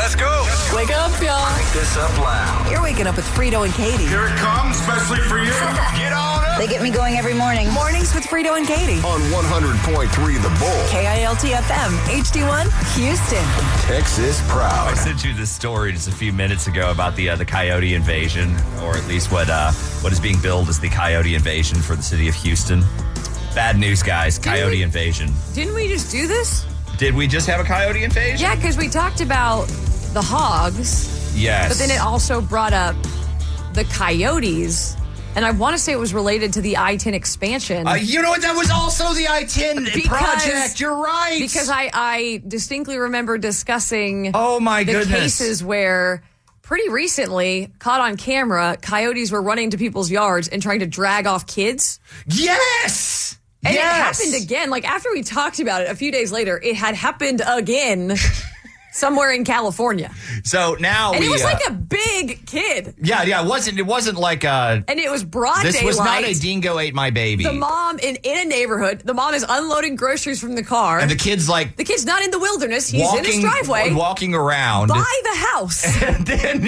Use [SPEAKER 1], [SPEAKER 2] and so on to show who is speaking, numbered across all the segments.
[SPEAKER 1] Let's go.
[SPEAKER 2] Wake up, y'all.
[SPEAKER 1] Crank this up loud.
[SPEAKER 2] You're waking up with Frito and Katie.
[SPEAKER 3] Here it comes, especially for you.
[SPEAKER 1] Get on up.
[SPEAKER 4] They get me going every morning.
[SPEAKER 2] Mornings with Frito and Katie.
[SPEAKER 1] On 100.3 The Bull.
[SPEAKER 2] KILT FM, HD1, Houston.
[SPEAKER 1] Texas proud.
[SPEAKER 5] I sent you this story just a few minutes ago about the coyote invasion, or at least what is being billed as the coyote invasion for the city of Houston. Bad news, guys. Coyote invasion.
[SPEAKER 6] Didn't we just do this?
[SPEAKER 5] Did we just have a coyote invasion?
[SPEAKER 6] Yeah, because we talked about the hogs.
[SPEAKER 5] Yes.
[SPEAKER 6] But then it also brought up the coyotes. And I want to say it was related to the I-10 expansion.
[SPEAKER 5] You know what? That was also the I-10 project. You're right.
[SPEAKER 6] Because I distinctly remember discussing
[SPEAKER 5] the
[SPEAKER 6] cases where pretty recently, caught on camera, coyotes were running to people's yards and trying to drag off kids.
[SPEAKER 5] Yes!
[SPEAKER 6] And it happened again. Like, after we talked about it a few days later, it had happened again somewhere in California.
[SPEAKER 5] So now
[SPEAKER 6] and it was like a big kid.
[SPEAKER 5] Yeah, it wasn't like a...
[SPEAKER 6] And it was broad
[SPEAKER 5] this
[SPEAKER 6] daylight.
[SPEAKER 5] was not a dingo ate my baby.
[SPEAKER 6] The mom in a neighborhood, the mom is unloading grozories from the car.
[SPEAKER 5] And the kid's like...
[SPEAKER 6] The kid's not in the wilderness. He's in his driveway.
[SPEAKER 5] Walking around.
[SPEAKER 6] By the house.
[SPEAKER 5] And then,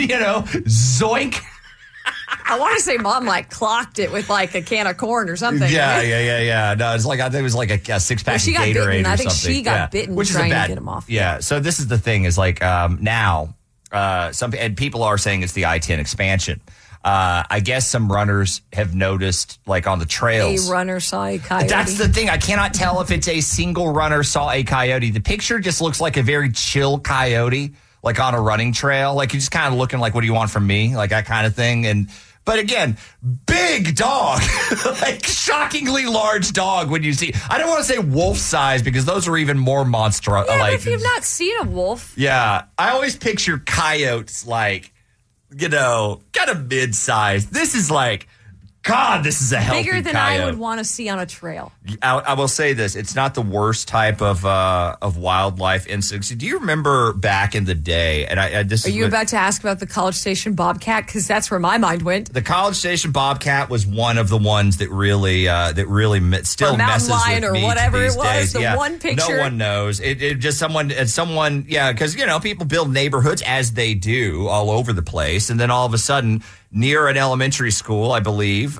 [SPEAKER 5] zoink.
[SPEAKER 6] I want to say mom clocked it with a can of corn or something.
[SPEAKER 5] Yeah. No, it's like, I think it was like a six-pack of Gatorade
[SPEAKER 6] bitten.
[SPEAKER 5] or
[SPEAKER 6] I think
[SPEAKER 5] something.
[SPEAKER 6] she got bitten
[SPEAKER 5] Which
[SPEAKER 6] trying
[SPEAKER 5] is
[SPEAKER 6] to get him off.
[SPEAKER 5] Yeah. So this is the thing is now and people are saying it's the I-10 expansion. I guess some runners have noticed on the trails.
[SPEAKER 6] A runner saw a coyote.
[SPEAKER 5] That's the thing. I cannot tell if it's a single runner saw a coyote. The picture just looks like a very chill coyote, on a running trail. You're just kind of looking like, what do you want from me? That kind of thing. But again, big dog, shockingly large dog when you see, I don't want to say wolf size because those are even more monstrous.
[SPEAKER 6] Yeah, but if you've not seen a wolf.
[SPEAKER 5] Yeah. I always picture coyotes kind of mid-size. This is God, this is a healthy
[SPEAKER 6] bigger than
[SPEAKER 5] coyote.
[SPEAKER 6] I would want to see on a trail.
[SPEAKER 5] I will say this. It's not the worst type of wildlife instincts. Do you remember back in the day? And
[SPEAKER 6] Are you about to ask about the College Station bobcat? Because that's where my mind went.
[SPEAKER 5] The College Station bobcat was one of the ones that really still messes
[SPEAKER 6] lion
[SPEAKER 5] with
[SPEAKER 6] or
[SPEAKER 5] me
[SPEAKER 6] whatever
[SPEAKER 5] to these
[SPEAKER 6] it was.
[SPEAKER 5] days.
[SPEAKER 6] The one picture.
[SPEAKER 5] No one knows. It just someone. Yeah, because people build neighborhoods as they do all over the place, and then all of a sudden, near an elementary school, I believe,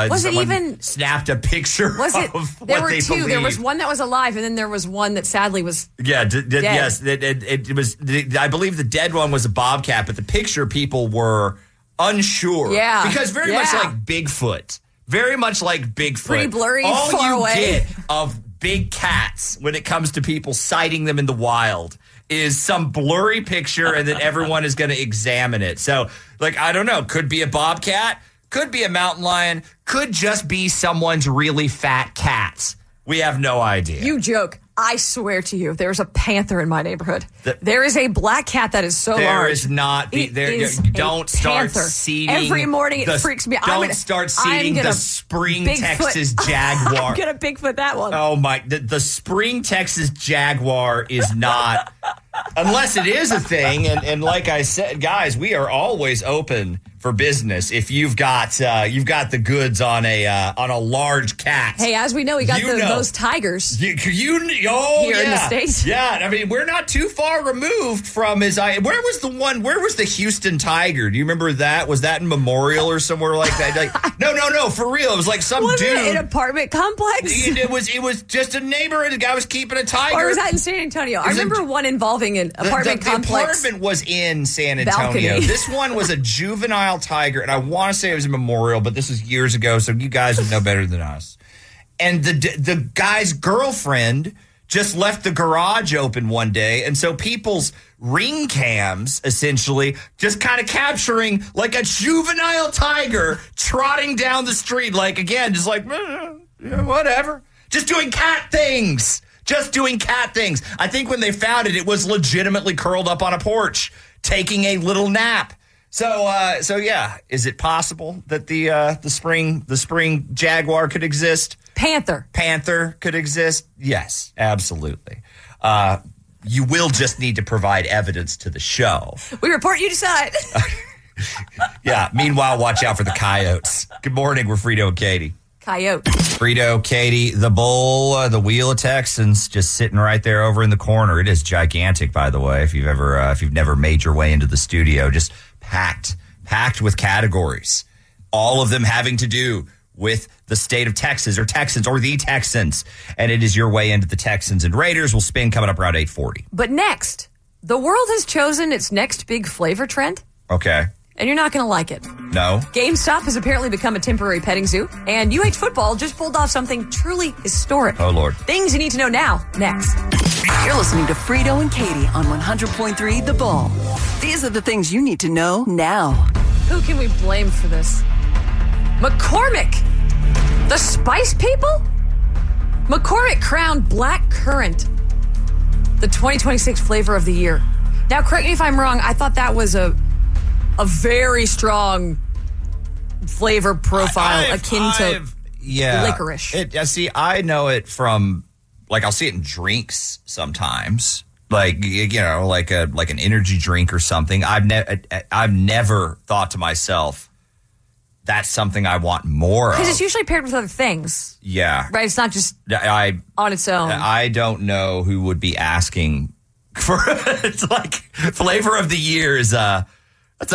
[SPEAKER 5] snapped a picture.
[SPEAKER 6] Was it?
[SPEAKER 5] Of
[SPEAKER 6] There
[SPEAKER 5] what
[SPEAKER 6] were
[SPEAKER 5] they
[SPEAKER 6] two.
[SPEAKER 5] believed.
[SPEAKER 6] There was one that was alive, and then there was one that sadly was.
[SPEAKER 5] Yeah.
[SPEAKER 6] dead.
[SPEAKER 5] Yes. It was. I believe the dead one was a bobcat, but the picture people were unsure.
[SPEAKER 6] Yeah.
[SPEAKER 5] Because very much like Bigfoot. Very much like Bigfoot.
[SPEAKER 6] Pretty blurry,
[SPEAKER 5] all
[SPEAKER 6] far
[SPEAKER 5] you
[SPEAKER 6] away.
[SPEAKER 5] get of big cats when it comes to people sighting them in the wild is some blurry picture, and then everyone is going to examine it. So, I don't know. Could be a bobcat. Could be a mountain lion. Could just be someone's really fat cats. We have no idea.
[SPEAKER 6] You joke. I swear to you, there's a panther in my neighborhood. There is a black cat that is so large.
[SPEAKER 5] There is not. Don't start
[SPEAKER 6] panther.
[SPEAKER 5] seeding.
[SPEAKER 6] Every morning it freaks me out.
[SPEAKER 5] Don't start seeding the spring Texas Jaguar.
[SPEAKER 6] I'm going to Bigfoot that one.
[SPEAKER 5] Oh, my. The spring Texas Jaguar is not. Unless it is a thing. And like I said, guys, we are always open for business if you've got the goods on a large cat.
[SPEAKER 6] Hey, as we know, we got those tigers
[SPEAKER 5] here
[SPEAKER 6] in the States.
[SPEAKER 5] Yeah, I mean, we're not too far removed from his. Where was the one? Where was the Houston Tiger? Do you remember that? Was that in Memorial or somewhere like that? No, for real. It was some
[SPEAKER 6] was
[SPEAKER 5] dude.
[SPEAKER 6] It an apartment complex?
[SPEAKER 5] It was just a neighborhood. The guy was keeping a tiger.
[SPEAKER 6] Or was that in San Antonio? I remember one involving an apartment complex.
[SPEAKER 5] The apartment was in San Antonio.
[SPEAKER 6] Balcony.
[SPEAKER 5] This one was a juvenile tiger, and I want to say it was in Memorial, but this was years ago, so you guys would know better than us. And the guy's girlfriend just left the garage open one day, and so people's ring cams, essentially, just kind of capturing a juvenile tiger trotting down the street, whatever. Just doing cat things. I think when they found it, it was legitimately curled up on a porch, taking a little nap. So yeah, is it possible that the spring Jaguar could exist? Panther could exist? Yes, absolutely. You will just need to provide evidence to the show.
[SPEAKER 6] We report, you decide.
[SPEAKER 5] Yeah. Meanwhile, watch out for the coyotes. Good morning. We're Frito and Katie.
[SPEAKER 6] Coyote.
[SPEAKER 5] Frito, Katie, the bowl, the Wheel of Texans, just sitting right there over in the corner. It is gigantic, by the way. If you've never made your way into the studio, just packed with categories, all of them having to do with the state of Texas or Texans or the Texans, and it is your way into the Texans and Raiders. Will spin coming up around 8:40.
[SPEAKER 6] But next, the world has chosen its next big flavor trend.
[SPEAKER 5] Okay.
[SPEAKER 6] And you're not going to like it.
[SPEAKER 5] No.
[SPEAKER 6] GameStop has apparently become a temporary petting zoo, and UH Football just pulled off something truly historic.
[SPEAKER 5] Oh, Lord.
[SPEAKER 6] Things you need to know now, next.
[SPEAKER 2] You're listening to Frito and Katie on 100.3 The Bull. These are the things you need to know now.
[SPEAKER 6] Who can we blame for this? McCormick. The Spice People? McCormick crowned Black Currant the 2026 flavor of the year. Now, correct me if I'm wrong. I thought that was a very strong flavor profile akin to licorice.
[SPEAKER 5] See, I know it from, like, I'll see it in drinks sometimes, like, you know, like an energy drink or something. I've never thought to myself, that's something I want more of.
[SPEAKER 6] Because it's usually paired with other things.
[SPEAKER 5] Yeah.
[SPEAKER 6] Right? It's not just on its own.
[SPEAKER 5] I don't know who would be asking for it's like flavor of the year is that's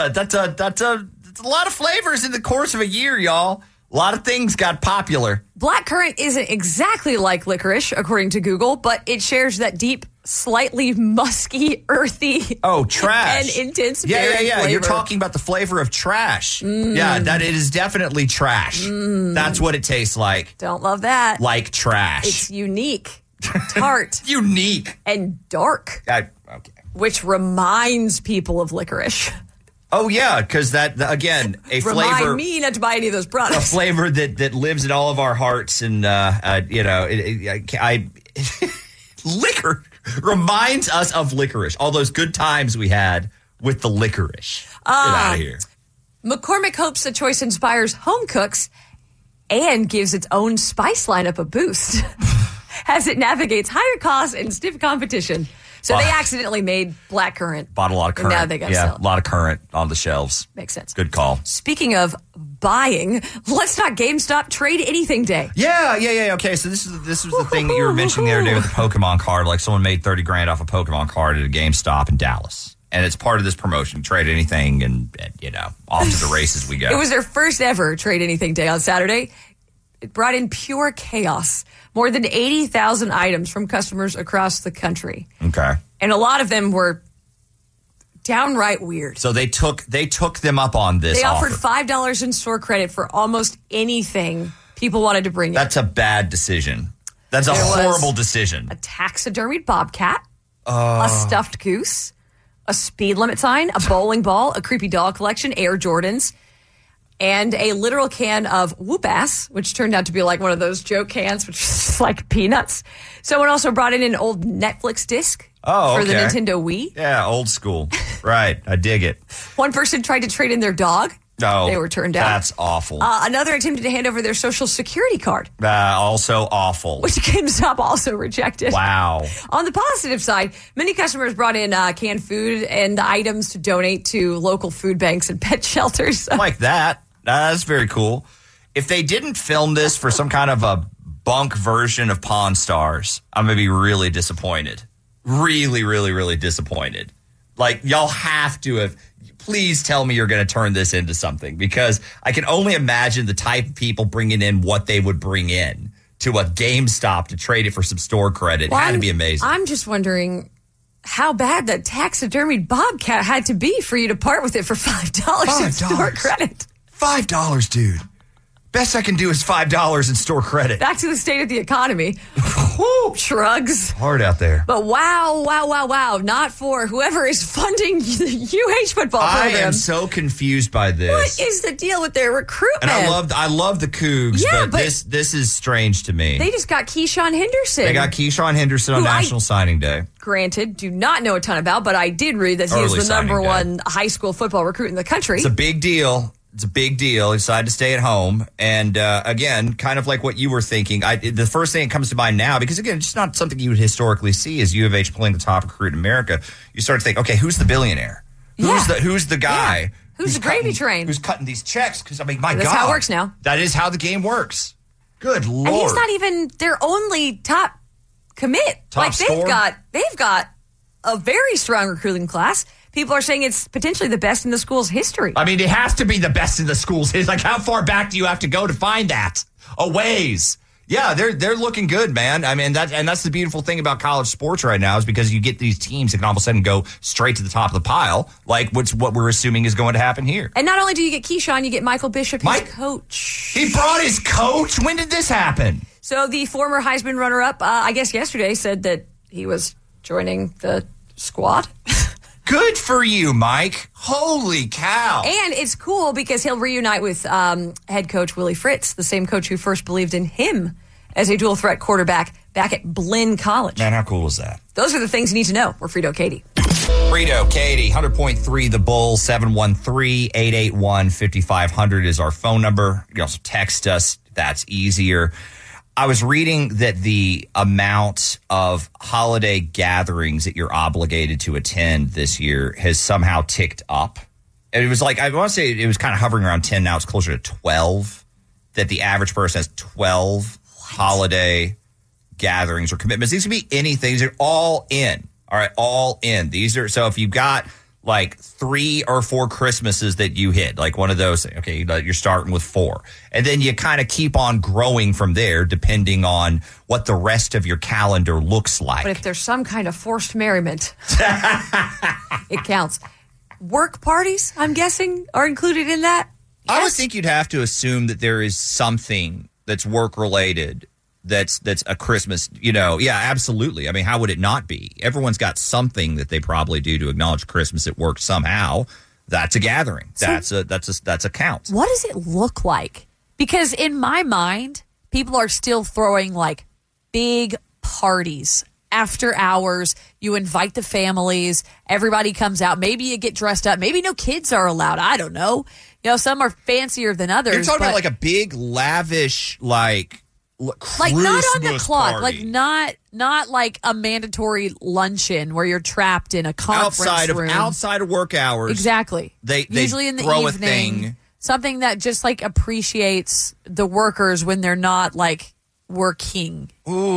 [SPEAKER 5] a lot of flavors in the course of a year, y'all. A lot of things got popular.
[SPEAKER 6] Black currant isn't exactly like licorice, according to Google, but it shares that deep, slightly musky, earthy,
[SPEAKER 5] trash,
[SPEAKER 6] and intense
[SPEAKER 5] yeah.
[SPEAKER 6] flavor.
[SPEAKER 5] You're talking about the flavor of trash. Yeah, that it is definitely trash. That's what it tastes like.
[SPEAKER 6] Don't love that.
[SPEAKER 5] Like trash.
[SPEAKER 6] It's unique, tart,
[SPEAKER 5] unique,
[SPEAKER 6] and dark.
[SPEAKER 5] Okay.
[SPEAKER 6] Which reminds people of licorice.
[SPEAKER 5] Oh, yeah, because that, again, a flavor.
[SPEAKER 6] Remind me not to buy any of those products.
[SPEAKER 5] A flavor that lives in all of our hearts. And, liquor reminds us of licorice. All those good times we had with the licorice. Get out of here.
[SPEAKER 6] McCormick hopes the choice inspires home cooks and gives its own spice lineup a boost as it navigates higher costs and stiff competition. So they accidentally made black currant.
[SPEAKER 5] Bought a lot of currant.
[SPEAKER 6] And now they got to sell it.
[SPEAKER 5] A lot of currant on the shelves.
[SPEAKER 6] Makes sense.
[SPEAKER 5] Good call.
[SPEAKER 6] Speaking of buying, let's talk GameStop Trade Anything Day.
[SPEAKER 5] Yeah. Okay, so this was the thing that you were mentioning the other day with the Pokemon card. Like someone made $30,000 off a Pokemon card at a GameStop in Dallas. And it's part of this promotion, Trade Anything, and off to the races we go.
[SPEAKER 6] It was their first ever Trade Anything Day on Saturday. It brought in pure chaos. More than 80,000 items from customers across the country.
[SPEAKER 5] Okay.
[SPEAKER 6] And a lot of them were downright weird.
[SPEAKER 5] So they took them up on this offer.
[SPEAKER 6] They offered $5 in store credit for almost anything people wanted to bring in.
[SPEAKER 5] That's a bad decision. That's a horrible decision.
[SPEAKER 6] A taxidermied bobcat, a stuffed goose, a speed limit sign, a bowling ball, a creepy doll collection, Air Jordans, and a literal can of Whoop Ass, which turned out to be like one of those joke cans, which is just like peanuts. Someone also brought in an old Netflix disc for the Nintendo Wii.
[SPEAKER 5] Yeah, old school. Right. I dig it.
[SPEAKER 6] One person tried to trade in their dog.
[SPEAKER 5] No,
[SPEAKER 6] they were turned down.
[SPEAKER 5] That's awful.
[SPEAKER 6] Another attempted to hand over their Social Security card.
[SPEAKER 5] Also awful.
[SPEAKER 6] Which GameStop also rejected.
[SPEAKER 5] Wow.
[SPEAKER 6] On the positive side, many customers brought in canned food and items to donate to local food banks and pet shelters.
[SPEAKER 5] Like that. That's very cool. If they didn't film this for some kind of a bunk version of Pawn Stars, I'm going to be really disappointed. Really, really, really disappointed. Like, y'all have to have... Please tell me you're going to turn this into something, because I can only imagine the type of people bringing in what they would bring in to a GameStop to trade it for some store credit. Well, it had to be amazing.
[SPEAKER 6] I'm just wondering how bad that taxidermied bobcat had to be for you to part with it for $5 in store credit.
[SPEAKER 5] $5, dude. Best I can do is $5 in store credit.
[SPEAKER 6] Back to the state of the economy. Shrugs.
[SPEAKER 5] Hard out there.
[SPEAKER 6] But wow. Not for whoever is funding the UH football program.
[SPEAKER 5] I am so confused by this.
[SPEAKER 6] What is the deal with their recruitment?
[SPEAKER 5] And I love the Cougs, but this is strange to me.
[SPEAKER 6] They just got Keyshawn Henderson.
[SPEAKER 5] They got Keyshawn Henderson on National Signing Day.
[SPEAKER 6] Granted, do not know a ton about, but I did read that he is the number one high school football recruit in the country.
[SPEAKER 5] It's a big deal. It's a big deal. He decided to stay at home. And again, kind of like what you were thinking, the first thing that comes to mind now, because again, it's just not something you would historically see, is U of H pulling the top recruit in America. You start to think, okay, who's the billionaire? Who's the guy?
[SPEAKER 6] Yeah. Who's the gravy train?
[SPEAKER 5] Who's cutting these checks? Because, I mean, my God.
[SPEAKER 6] That's how it works now.
[SPEAKER 5] That is how the game works. Good Lord.
[SPEAKER 6] And he's not even their only top commit.
[SPEAKER 5] Top scorer?
[SPEAKER 6] They've got a very strong recruiting class. People are saying it's potentially the best in the school's history.
[SPEAKER 5] I mean, it has to be the best in the schools. It's like, how far back do you have to go to find that? A ways. Yeah, they're looking good, man. I mean, that's the beautiful thing about college sports right now is because you get these teams that can all of a sudden go straight to the top of the pile, like what we're assuming is going to happen here.
[SPEAKER 6] And not only do you get Keyshawn, you get Michael Bishop, his coach.
[SPEAKER 5] He brought his coach? When did this happen?
[SPEAKER 6] So the former Heisman runner-up, I guess yesterday, said that he was joining the squad.
[SPEAKER 5] Good for you, Mike. Holy cow.
[SPEAKER 6] And it's cool because he'll reunite with head coach Willie Fritz, the same coach who first believed in him as a dual-threat quarterback back at Blinn College.
[SPEAKER 5] Man, how cool is that?
[SPEAKER 6] Those are the things you need to know. We're Frito Katie.
[SPEAKER 5] Frito Katie, 100.3 The Bull, 713-881-5500 is our phone number. You can also text us. That's easier. I was reading that the amount of holiday gatherings that you're obligated to attend this year has somehow ticked up. And it was like, I want to say it was kind of hovering around 10. Now it's closer to 12, that the average person has 12 holiday gatherings or commitments. These can be anything. These are all in. All right, all in. These are, so if you've got like 3 or 4 Christmases that you hit, like one of those, okay, you're starting with 4. And then you kind of keep on growing from there depending on what the rest of your calendar looks like.
[SPEAKER 6] But if there's some kind of forced merriment, it counts. Work parties, I'm guessing, are included in that? Yes?
[SPEAKER 5] I would think you'd have to assume that there is something that's work-related that's a Christmas, yeah, absolutely. I mean, how would it not be? Everyone's got something that they probably do to acknowledge Christmas at work somehow. That's a gathering. That's a count.
[SPEAKER 4] What does it look like? Because in my mind, people are still throwing like big parties after hours. You invite the families, everybody comes out. Maybe you get dressed up. Maybe no kids are allowed. I don't know. Some are fancier than others.
[SPEAKER 5] You're talking about like a big, lavish, like
[SPEAKER 4] not on the clock,
[SPEAKER 5] party.
[SPEAKER 4] like not like a mandatory luncheon where you're trapped in a conference room.
[SPEAKER 5] Outside of work hours.
[SPEAKER 4] Exactly.
[SPEAKER 5] They
[SPEAKER 4] usually in the
[SPEAKER 5] throw
[SPEAKER 4] evening.
[SPEAKER 5] A thing.
[SPEAKER 4] Something that just like appreciates the workers when they're not like working.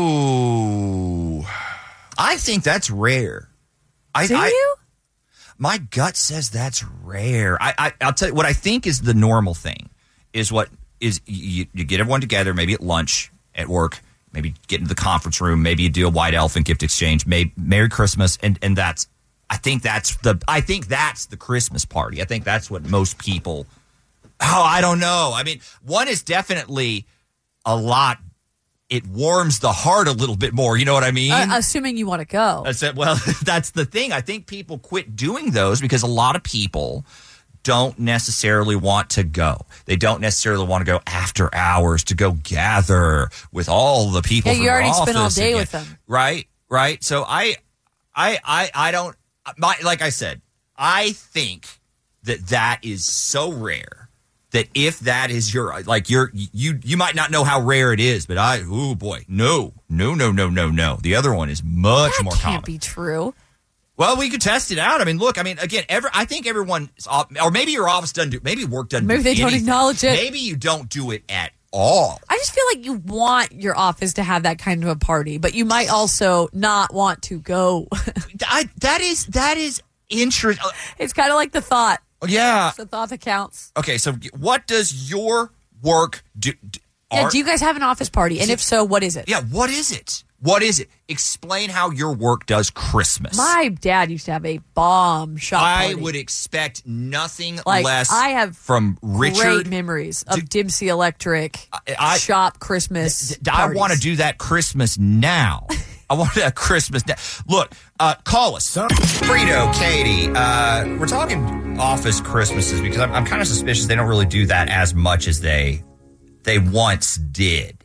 [SPEAKER 5] Ooh, I think that's rare.
[SPEAKER 4] Do you?
[SPEAKER 5] My gut says that's rare. I'll tell you what I think is the normal thing is what is you get everyone together, maybe at lunch at work, maybe get into the conference room, maybe you do a white elephant gift exchange, Merry Christmas, and that's I think that's the Christmas party. I think that's what most people. Oh, I don't know. I mean, one is definitely a lot. It warms the heart a little bit more. You know what I mean?
[SPEAKER 4] Assuming you want to go.
[SPEAKER 5] Well, that's the thing. I think people quit doing those because a lot of people don't necessarily want to go. They don't necessarily want to go after hours to go gather with all the people.
[SPEAKER 4] Yeah,
[SPEAKER 5] from
[SPEAKER 4] you already
[SPEAKER 5] your
[SPEAKER 4] spent all
[SPEAKER 5] office
[SPEAKER 4] day
[SPEAKER 5] again.
[SPEAKER 4] with them.
[SPEAKER 5] Right. So I don't. Like I said, I think that is so rare that if that is you might not know how rare it is, but oh boy, no. The other one is much more common.
[SPEAKER 4] Can't be true.
[SPEAKER 5] Well, we could test it out. I mean, look, again, I think everyone, or maybe your office doesn't do, maybe work doesn't do
[SPEAKER 4] Maybe they don't
[SPEAKER 5] anything.
[SPEAKER 4] acknowledge it.
[SPEAKER 5] Maybe you don't do it at all.
[SPEAKER 4] I just feel like you want your office to have that kind of a party, but you might also not want to go.
[SPEAKER 5] That is interesting.
[SPEAKER 4] It's kind of like the thought.
[SPEAKER 5] Yeah.
[SPEAKER 4] It's the thought that counts.
[SPEAKER 5] Okay, so what does your work do?
[SPEAKER 4] Do you guys have an office party? And if so, what is it?
[SPEAKER 5] Yeah, what is it? What is it? Explain how your work does Christmas.
[SPEAKER 4] My dad used to have a bomb shop party.
[SPEAKER 5] I would expect nothing
[SPEAKER 4] like,
[SPEAKER 5] less
[SPEAKER 4] I have
[SPEAKER 5] from Richard.
[SPEAKER 4] Great memories of Dempsey Electric shop Christmas
[SPEAKER 5] I want to do that Christmas now. I want that Christmas now. Look, call us. Frito, Katie, we're talking office Christmases because I'm kind of suspicious they don't really do that as much as they once did.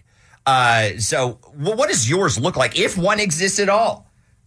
[SPEAKER 5] So what does yours look like, if one exists at all?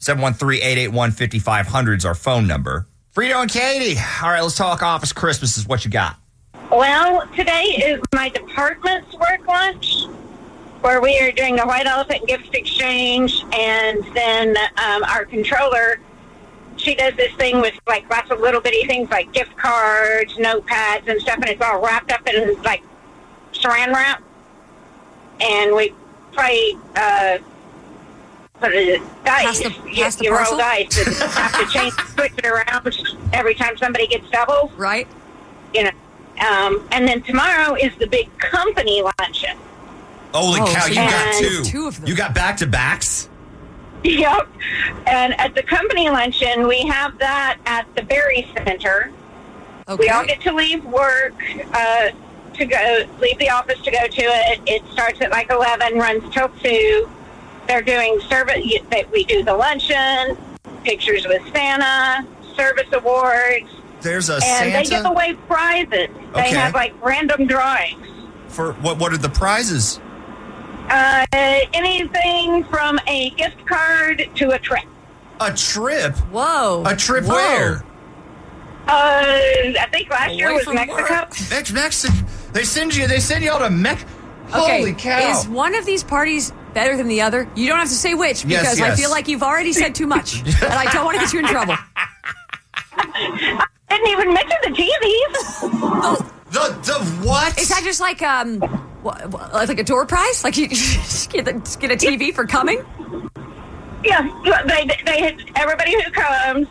[SPEAKER 5] 713-881-5500 is our phone number. Frito and Katie. All right, let's talk office Christmases. What you got?
[SPEAKER 7] Well, today is my department's work lunch, where we are doing a white elephant gift exchange, and then our controller, she does this thing with like lots of little bitty things like gift cards, notepads, and stuff, and it's all wrapped up in like saran wrap. and we play, what is it? Dice.
[SPEAKER 6] Pass the
[SPEAKER 7] You roll
[SPEAKER 6] parcel?
[SPEAKER 7] dice and have to switch it around every time somebody gets double.
[SPEAKER 6] Right?
[SPEAKER 7] You know. And then tomorrow is the big company luncheon.
[SPEAKER 5] Holy
[SPEAKER 6] Oh,
[SPEAKER 5] cow,
[SPEAKER 6] so
[SPEAKER 5] you
[SPEAKER 6] you
[SPEAKER 5] got
[SPEAKER 7] have
[SPEAKER 5] two.
[SPEAKER 6] two of them.
[SPEAKER 5] You got back-to-backs?
[SPEAKER 7] Yep. And at the company luncheon, we have that at the Berry Center.
[SPEAKER 6] Okay.
[SPEAKER 7] We all get to leave work leave the office to go to it. It starts at like 11, runs till 2. They're doing service. We do the luncheon, pictures with Santa, service awards,
[SPEAKER 5] There's a
[SPEAKER 7] and
[SPEAKER 5] Santa?
[SPEAKER 7] they give away prizes. They
[SPEAKER 5] Okay.
[SPEAKER 7] have like random drawings.
[SPEAKER 5] For what are the prizes?
[SPEAKER 7] Anything from a gift card to a trip.
[SPEAKER 5] A trip?
[SPEAKER 4] Whoa.
[SPEAKER 5] A trip
[SPEAKER 6] Whoa.
[SPEAKER 5] where?
[SPEAKER 7] I think last year
[SPEAKER 6] Away
[SPEAKER 7] was
[SPEAKER 6] from
[SPEAKER 7] Mexico.
[SPEAKER 6] work.
[SPEAKER 5] Mexico. They send y'all to Mexico.
[SPEAKER 6] Okay.
[SPEAKER 5] Holy cow.
[SPEAKER 6] Is one of these parties better than the other? You don't have to say which because I
[SPEAKER 5] yes.
[SPEAKER 6] feel like you've already said too much, and I don't want to get you in trouble.
[SPEAKER 7] Didn't even mention the TVs.
[SPEAKER 5] The what?
[SPEAKER 6] Is that just like like a door prize? Like you just get a TV for coming?
[SPEAKER 7] Yeah, they everybody who comes,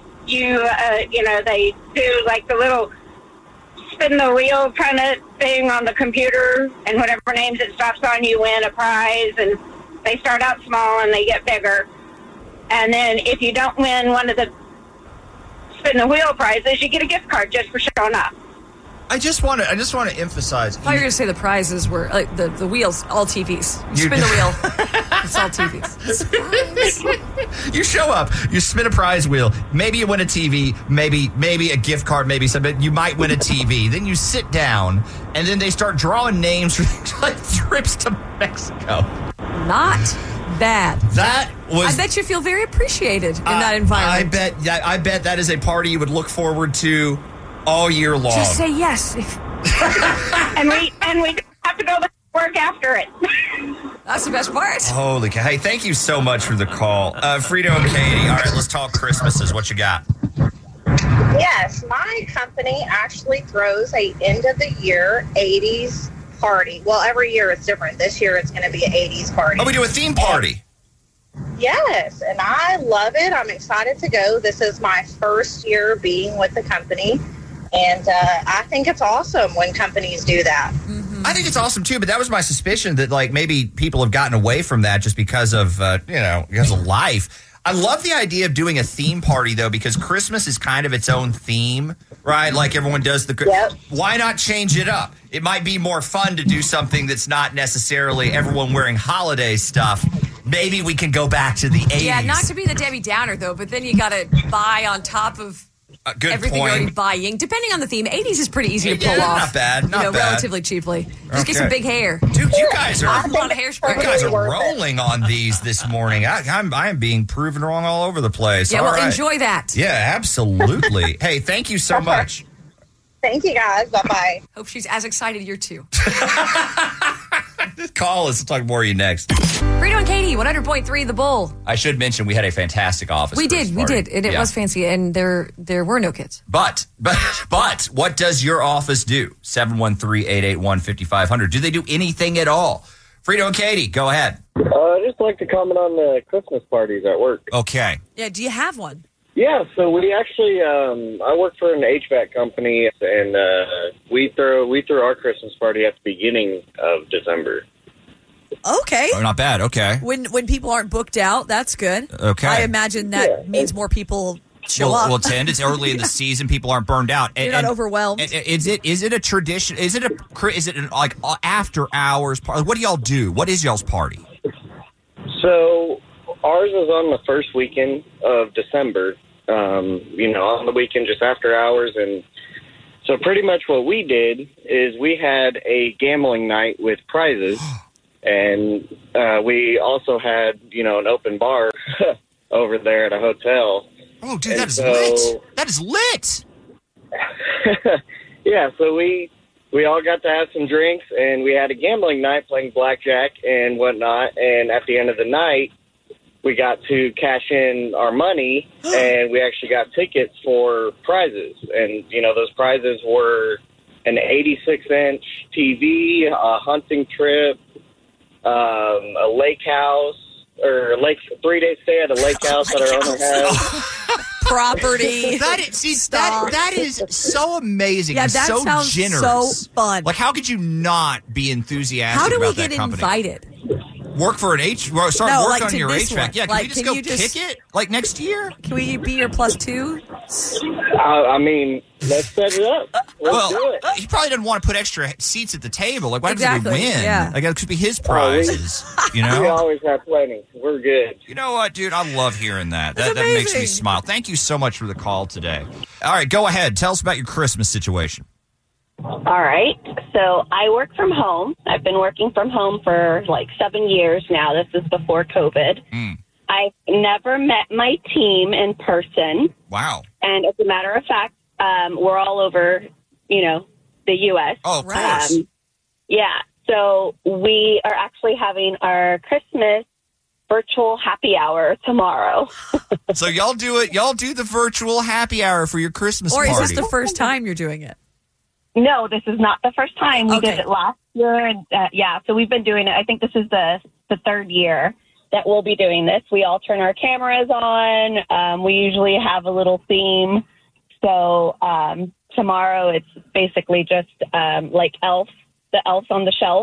[SPEAKER 7] they do like the little spin the wheel kind of thing on the computer, and whatever names it stops on, you win a prize. And they start out small and they get bigger. And then if you don't win one of the spin the wheel prizes, you get a gift card just for showing up.
[SPEAKER 5] I just want to emphasize.
[SPEAKER 6] I thought you were going to say the prizes were like the wheels, all TVs. You spin the wheel, it's all TVs.
[SPEAKER 5] You show up, you spin a prize wheel. Maybe you win a TV, maybe a gift card, maybe something. You might win a TV. Then you sit down, and then they start drawing names for like trips to Mexico.
[SPEAKER 6] Not bad.
[SPEAKER 5] That was.
[SPEAKER 6] I bet you feel very appreciated in that environment.
[SPEAKER 5] I bet that is a party you would look forward to all year long.
[SPEAKER 6] Just say yes.
[SPEAKER 7] And we have to go to work after it.
[SPEAKER 6] That's the best part.
[SPEAKER 5] Holy cow. Hey, thank you so much for the call. Frito and Katie, all right, let's talk Christmases. What you got?
[SPEAKER 8] Yes, my company actually throws a end of the year 80s party. Well, every year it's different. This year it's going to be an 80s party.
[SPEAKER 5] Oh, we do a theme party.
[SPEAKER 8] Yes, and I love it. I'm excited to go. This is my first year being with the company, and I think it's awesome when companies do that.
[SPEAKER 5] I think it's awesome too, but that was my suspicion that like maybe people have gotten away from that just because of because of life. I love the idea of doing a theme party though, because Christmas is kind of its own theme, right? Like everyone does
[SPEAKER 8] Yep.
[SPEAKER 5] Why not change it up? It might be more fun to do something that's not necessarily everyone wearing holiday stuff. Maybe we can go back to the 80s.
[SPEAKER 6] Yeah, not to be the Debbie Downer, though, but then you got to buy on top of
[SPEAKER 5] Good
[SPEAKER 6] everything
[SPEAKER 5] point.
[SPEAKER 6] you're already buying. Depending on the theme, 80s is pretty easy to
[SPEAKER 5] Yeah,
[SPEAKER 6] pull off.
[SPEAKER 5] not bad, not bad.
[SPEAKER 6] Relatively cheaply. Just get some
[SPEAKER 5] Okay.
[SPEAKER 6] big hair.
[SPEAKER 5] Dude, you guys are
[SPEAKER 6] A lot of hairspray.
[SPEAKER 5] You guys are
[SPEAKER 8] Worth it.
[SPEAKER 5] rolling on these this morning. I am being proven wrong all over the place.
[SPEAKER 6] Yeah,
[SPEAKER 5] All
[SPEAKER 6] well,
[SPEAKER 5] right.
[SPEAKER 6] enjoy that.
[SPEAKER 5] Yeah, absolutely. Hey, thank you so much.
[SPEAKER 8] Thank you, guys. Bye-bye.
[SPEAKER 6] Hope she's as excited you're too.
[SPEAKER 5] Call us. We'll talk more of you next.
[SPEAKER 6] Frito and Katie, 100.3 The Bull.
[SPEAKER 5] I should mention we had a fantastic office.
[SPEAKER 6] We
[SPEAKER 5] Christmas
[SPEAKER 6] did,
[SPEAKER 5] party.
[SPEAKER 6] and it
[SPEAKER 5] Yeah.
[SPEAKER 6] was fancy, and there were no kids.
[SPEAKER 5] But what does your office do? 713-881-5500. Do they do anything at all? Frito and Katie, go ahead.
[SPEAKER 9] I'd just like to comment on the Christmas parties at work.
[SPEAKER 5] Okay.
[SPEAKER 6] Yeah, do you have one?
[SPEAKER 9] Yeah, so we actually, I work for an HVAC company, and we throw our Christmas party at the beginning of December.
[SPEAKER 4] Okay.
[SPEAKER 5] Oh, not bad. Okay.
[SPEAKER 4] When people aren't booked out, that's good.
[SPEAKER 5] Okay.
[SPEAKER 4] I imagine that
[SPEAKER 9] Yeah.
[SPEAKER 4] means more people show
[SPEAKER 5] Well,
[SPEAKER 4] up.
[SPEAKER 5] Tend it's early in the season. People aren't burned out.
[SPEAKER 4] You're not overwhelmed.
[SPEAKER 5] Is it a tradition? Is it like after hours party? What do y'all do? What is y'all's party?
[SPEAKER 9] So ours is on the first weekend of December, on the weekend just after hours. And so pretty much what we did is we had a gambling night with prizes. And we also had, an open bar over there at a hotel.
[SPEAKER 5] Oh, dude,
[SPEAKER 9] And
[SPEAKER 5] that is
[SPEAKER 9] so-
[SPEAKER 5] lit. That is lit.
[SPEAKER 9] Yeah, so we all got to have some drinks, and we had a gambling night playing blackjack and whatnot. And at the end of the night, we got to cash in our money, and we actually got tickets for prizes. And, those prizes were an 86-inch TV, a hunting trip, a lake house, or 3-day stay at a lake house that our owner has.
[SPEAKER 4] Property.
[SPEAKER 5] That is so amazing.
[SPEAKER 4] Yeah,
[SPEAKER 5] and
[SPEAKER 4] that
[SPEAKER 5] so
[SPEAKER 4] sounds
[SPEAKER 5] generous.
[SPEAKER 4] so fun.
[SPEAKER 5] Like, how could you not be enthusiastic
[SPEAKER 4] How do we
[SPEAKER 5] about
[SPEAKER 4] get
[SPEAKER 5] that company?
[SPEAKER 4] invited?
[SPEAKER 5] Work for an work
[SPEAKER 4] like
[SPEAKER 5] on
[SPEAKER 4] to
[SPEAKER 5] your
[SPEAKER 4] this
[SPEAKER 5] HVAC.
[SPEAKER 4] one.
[SPEAKER 5] Yeah, can
[SPEAKER 4] Like,
[SPEAKER 5] we just
[SPEAKER 4] can
[SPEAKER 5] go
[SPEAKER 4] you just-
[SPEAKER 5] kick it like next year?
[SPEAKER 4] Can we be your +2?
[SPEAKER 9] I mean, let's set it up. Let's do it.
[SPEAKER 5] He probably doesn't want to put extra seats at the table. Like, why does
[SPEAKER 4] Exactly,
[SPEAKER 5] he win?
[SPEAKER 4] yeah.
[SPEAKER 5] Like, that could be his prizes. You
[SPEAKER 9] We
[SPEAKER 5] know?
[SPEAKER 9] always have plenty. We're good.
[SPEAKER 5] You know what, dude? I love hearing that.
[SPEAKER 4] That's
[SPEAKER 5] That makes me
[SPEAKER 4] amazing.
[SPEAKER 5] smile. Thank you so much for the call today. All right, go ahead. Tell us about your Christmas situation.
[SPEAKER 7] All right. So I work from home. I've been working from home for like 7 years now. This is before COVID. I've never met my team in person.
[SPEAKER 5] Wow.
[SPEAKER 7] And as a matter of fact, we're all over, the U.S.
[SPEAKER 5] Oh, of course.
[SPEAKER 7] Yeah. So we are actually having our Christmas virtual happy hour tomorrow.
[SPEAKER 5] So y'all do it. Y'all do the virtual happy hour for your Christmas
[SPEAKER 4] Or
[SPEAKER 5] party.
[SPEAKER 4] is this the first time you're doing it?
[SPEAKER 7] No, this is not the first time. We
[SPEAKER 4] Okay.
[SPEAKER 7] did it last year. And so we've been doing it. I think this is the third year that we'll be doing this. We all turn our cameras on. We usually have a little theme. So tomorrow it's basically just like the elves on the shelf.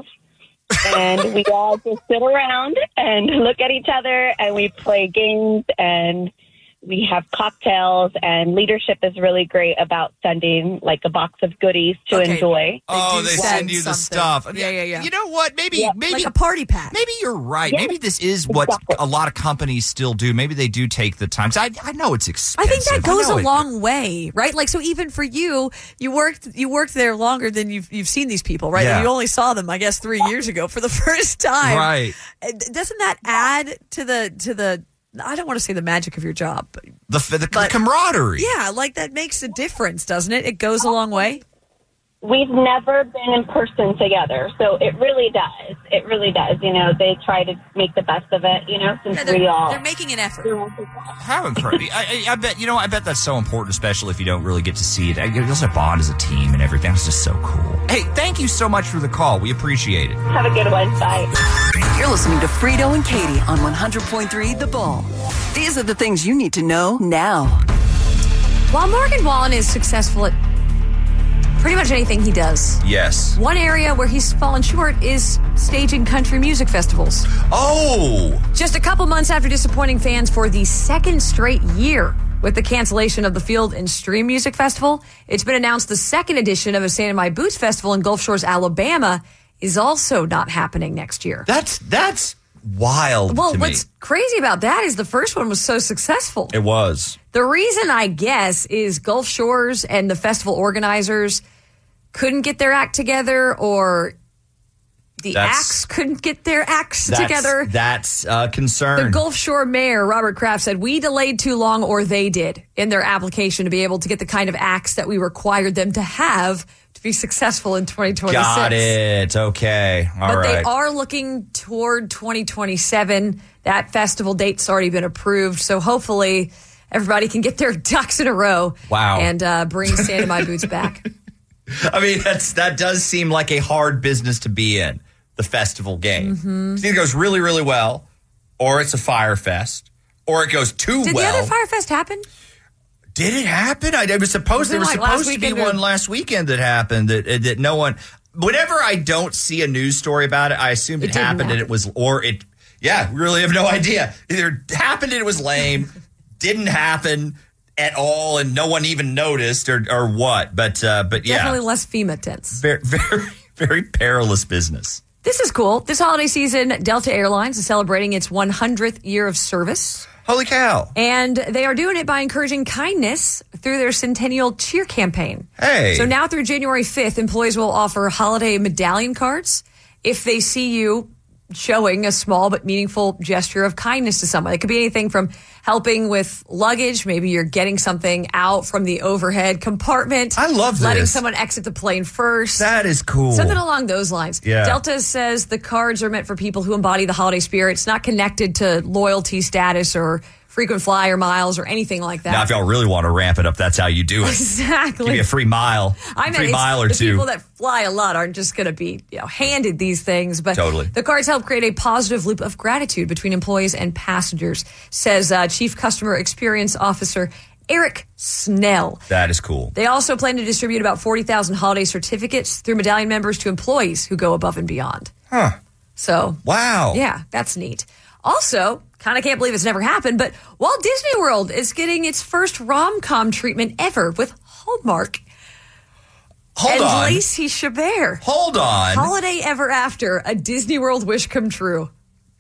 [SPEAKER 7] And we all just sit around and look at each other, and we play games, and we have cocktails, and leadership is really great about sending like a box of goodies to
[SPEAKER 4] Okay.
[SPEAKER 7] enjoy.
[SPEAKER 5] Oh,
[SPEAKER 4] do
[SPEAKER 5] they
[SPEAKER 4] send
[SPEAKER 5] send you the
[SPEAKER 4] something.
[SPEAKER 5] stuff.
[SPEAKER 4] Yeah.
[SPEAKER 5] You know what? Maybe
[SPEAKER 4] Like a party pack.
[SPEAKER 5] Maybe you're right.
[SPEAKER 7] Yeah,
[SPEAKER 5] Maybe this is what
[SPEAKER 7] exactly.
[SPEAKER 5] a lot of companies still do. Maybe they do take the time. 'Cause I know it's
[SPEAKER 4] I
[SPEAKER 5] expensive.
[SPEAKER 4] think that goes
[SPEAKER 5] know
[SPEAKER 4] a
[SPEAKER 5] it-
[SPEAKER 4] long way, right? Like, so even for you worked there longer than you've seen these people, right?
[SPEAKER 5] Yeah.
[SPEAKER 4] You only saw them, I guess, 3 years ago for the first time,
[SPEAKER 5] Right.
[SPEAKER 4] Doesn't that add to the? I don't want to say the magic of your job, but
[SPEAKER 5] The
[SPEAKER 4] But-
[SPEAKER 5] camaraderie.
[SPEAKER 4] yeah, like that makes a difference, doesn't it? It goes a long way.
[SPEAKER 7] We've never been in person together, so it really does. It really does. They try to make the best of it, since
[SPEAKER 4] Yeah,
[SPEAKER 7] we all...
[SPEAKER 4] they're making an effort.
[SPEAKER 5] How incredible! I bet I bet that's so important, especially if you don't really get to see it. You also bond as a team and everything. It's just so cool. Hey, thank you so much for the call. We appreciate it.
[SPEAKER 7] Have a good one. Bye.
[SPEAKER 2] You're listening to Frito and Katie on 100.3 The Bull. These are the things you need to know now.
[SPEAKER 4] While Morgan Wallen is successful at pretty much anything he does,
[SPEAKER 5] Yes.
[SPEAKER 4] one area where he's fallen short is staging country music festivals.
[SPEAKER 5] Oh,
[SPEAKER 4] Just a couple months after disappointing fans for the second straight year with the cancellation of the Field and Stream Music Festival, it's been announced the second edition of a Sand in My Boots Festival in Gulf Shores, Alabama is also not happening next year.
[SPEAKER 5] that's wild.
[SPEAKER 4] Well,
[SPEAKER 5] to
[SPEAKER 4] what's
[SPEAKER 5] me.
[SPEAKER 4] crazy about that is the first one was so successful.
[SPEAKER 5] It was.
[SPEAKER 4] The reason, I guess, is Gulf Shores and the festival organizers couldn't get their act together, or the acts couldn't get their acts together.
[SPEAKER 5] That's a concern.
[SPEAKER 4] The Gulf Shore mayor, Robert Kraft, said, we delayed too long, or they did, in their application to be able to get the kind of acts that we required them to have to be successful in 2026.
[SPEAKER 5] Got it. Okay. All
[SPEAKER 4] But
[SPEAKER 5] right.
[SPEAKER 4] they are looking toward 2027. That festival date's already been approved, so hopefully everybody can get their ducks in a row.
[SPEAKER 5] Wow.
[SPEAKER 4] And bring Sand in My Boots back.
[SPEAKER 5] I mean, that does seem like a hard business to be in, the festival game.
[SPEAKER 4] Mm-hmm.
[SPEAKER 5] It either goes really, really well, or it's a fire fest, or it goes too
[SPEAKER 4] Did
[SPEAKER 5] well.
[SPEAKER 4] the other Fire Fest happen?
[SPEAKER 5] Did it happen? There was supposed to be
[SPEAKER 4] weekend or-
[SPEAKER 5] one last weekend that happened that no one. Whenever I don't see a news story about it, I assumed it
[SPEAKER 4] didn't
[SPEAKER 5] happened and
[SPEAKER 4] happen.
[SPEAKER 5] it was, or it. Yeah, really have no idea. Either it happened and it was lame, didn't happen at all, and no one even noticed, or what. But yeah,
[SPEAKER 4] Definitely less FEMA tents.
[SPEAKER 5] very, very, very perilous business.
[SPEAKER 4] This is cool. This holiday season, Delta Airlines is celebrating its 100th year of service.
[SPEAKER 5] Holy cow!
[SPEAKER 4] And they are doing it by encouraging kindness through their Centennial Cheer campaign.
[SPEAKER 5] Hey.
[SPEAKER 4] So now through January 5th, employees will offer holiday medallion cards if they see you showing a small but meaningful gesture of kindness to someone. It could be anything from helping with luggage. Maybe you're getting something out from the overhead compartment.
[SPEAKER 5] I love
[SPEAKER 4] letting
[SPEAKER 5] this.
[SPEAKER 4] someone exit the plane first.
[SPEAKER 5] That is cool.
[SPEAKER 4] Something along those lines.
[SPEAKER 5] Yeah.
[SPEAKER 4] Delta says the cards are meant for people who embody the holiday spirit. It's not connected to loyalty status or
[SPEAKER 6] frequent flyer miles or anything like that.
[SPEAKER 5] Now, if y'all really want to ramp it up, that's how you do it.
[SPEAKER 6] Exactly.
[SPEAKER 5] Give me a free mile, free mile or
[SPEAKER 6] the
[SPEAKER 5] two.
[SPEAKER 6] People that fly a lot aren't just going to be handed these things. But
[SPEAKER 5] Totally.
[SPEAKER 6] the cards help create a positive loop of gratitude between employees and passengers, says Chief Customer Experience Officer Eric Snell.
[SPEAKER 5] That is cool.
[SPEAKER 6] They also plan to distribute about 40,000 holiday certificates through Medallion members to employees who go above and beyond.
[SPEAKER 5] Huh.
[SPEAKER 6] So,
[SPEAKER 5] wow.
[SPEAKER 6] Yeah, that's neat. Also, kind of can't believe it's never happened, but Walt Disney World is getting its first rom-com treatment ever with Hallmark.
[SPEAKER 5] Hold on.
[SPEAKER 6] Lacey Chabert.
[SPEAKER 5] Hold on.
[SPEAKER 6] Holiday Ever After, a Disney World wish come true.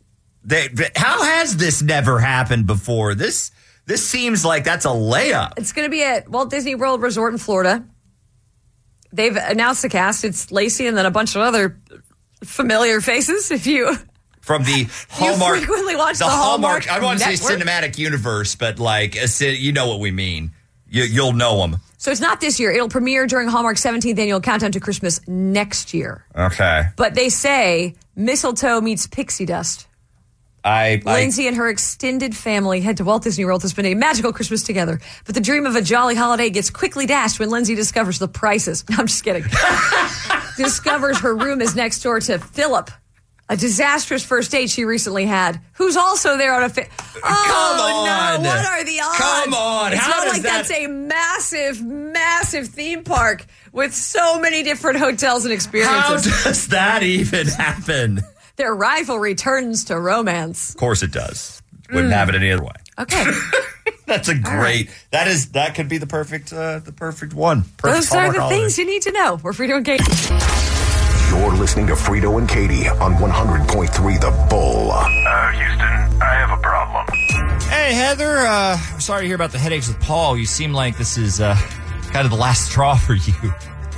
[SPEAKER 5] How has this never happened before? This seems like that's a layup.
[SPEAKER 6] It's going to be at Walt Disney World Resort in Florida. They've announced the cast. It's Lacey and then a bunch of other familiar faces. If you
[SPEAKER 5] from the Hallmark,
[SPEAKER 6] you frequently watch the Hallmark.
[SPEAKER 5] I want to say
[SPEAKER 6] Network.
[SPEAKER 5] cinematic universe, but like you know what we mean. You'll know them.
[SPEAKER 6] So it's not this year. It'll premiere during Hallmark's 17th annual countdown to Christmas next year.
[SPEAKER 5] Okay.
[SPEAKER 6] But they say mistletoe meets pixie dust. Lindsay and her extended family head to Walt Disney World to spend a magical Christmas together. But the dream of a jolly holiday gets quickly dashed when Lindsay discovers the prices. No, I'm just kidding. Discovers her room is next door to Philip, a disastrous first date she recently had, who's also there on a
[SPEAKER 5] Come on.
[SPEAKER 6] No, what are the odds?
[SPEAKER 5] Come on.
[SPEAKER 6] It's
[SPEAKER 5] How
[SPEAKER 6] not
[SPEAKER 5] does
[SPEAKER 6] like
[SPEAKER 5] that...
[SPEAKER 6] that's a massive theme park with so many different hotels and experiences.
[SPEAKER 5] How does that even happen?
[SPEAKER 6] Their rivalry turns to romance.
[SPEAKER 5] Of course it does. Wouldn't have it any other way.
[SPEAKER 6] Okay.
[SPEAKER 5] That's a great. That could be the perfect one. Perfect
[SPEAKER 6] Those are
[SPEAKER 5] Hallmark
[SPEAKER 6] the
[SPEAKER 5] holiday.
[SPEAKER 6] things you need to know. We're Frito and Katie.
[SPEAKER 1] You're listening to Frito and Katie on 100.3 The Bull.
[SPEAKER 3] Houston, I have a problem.
[SPEAKER 5] Hey, Heather. Sorry to hear about the headaches with Paul. You seem like this is kind of the last straw for you.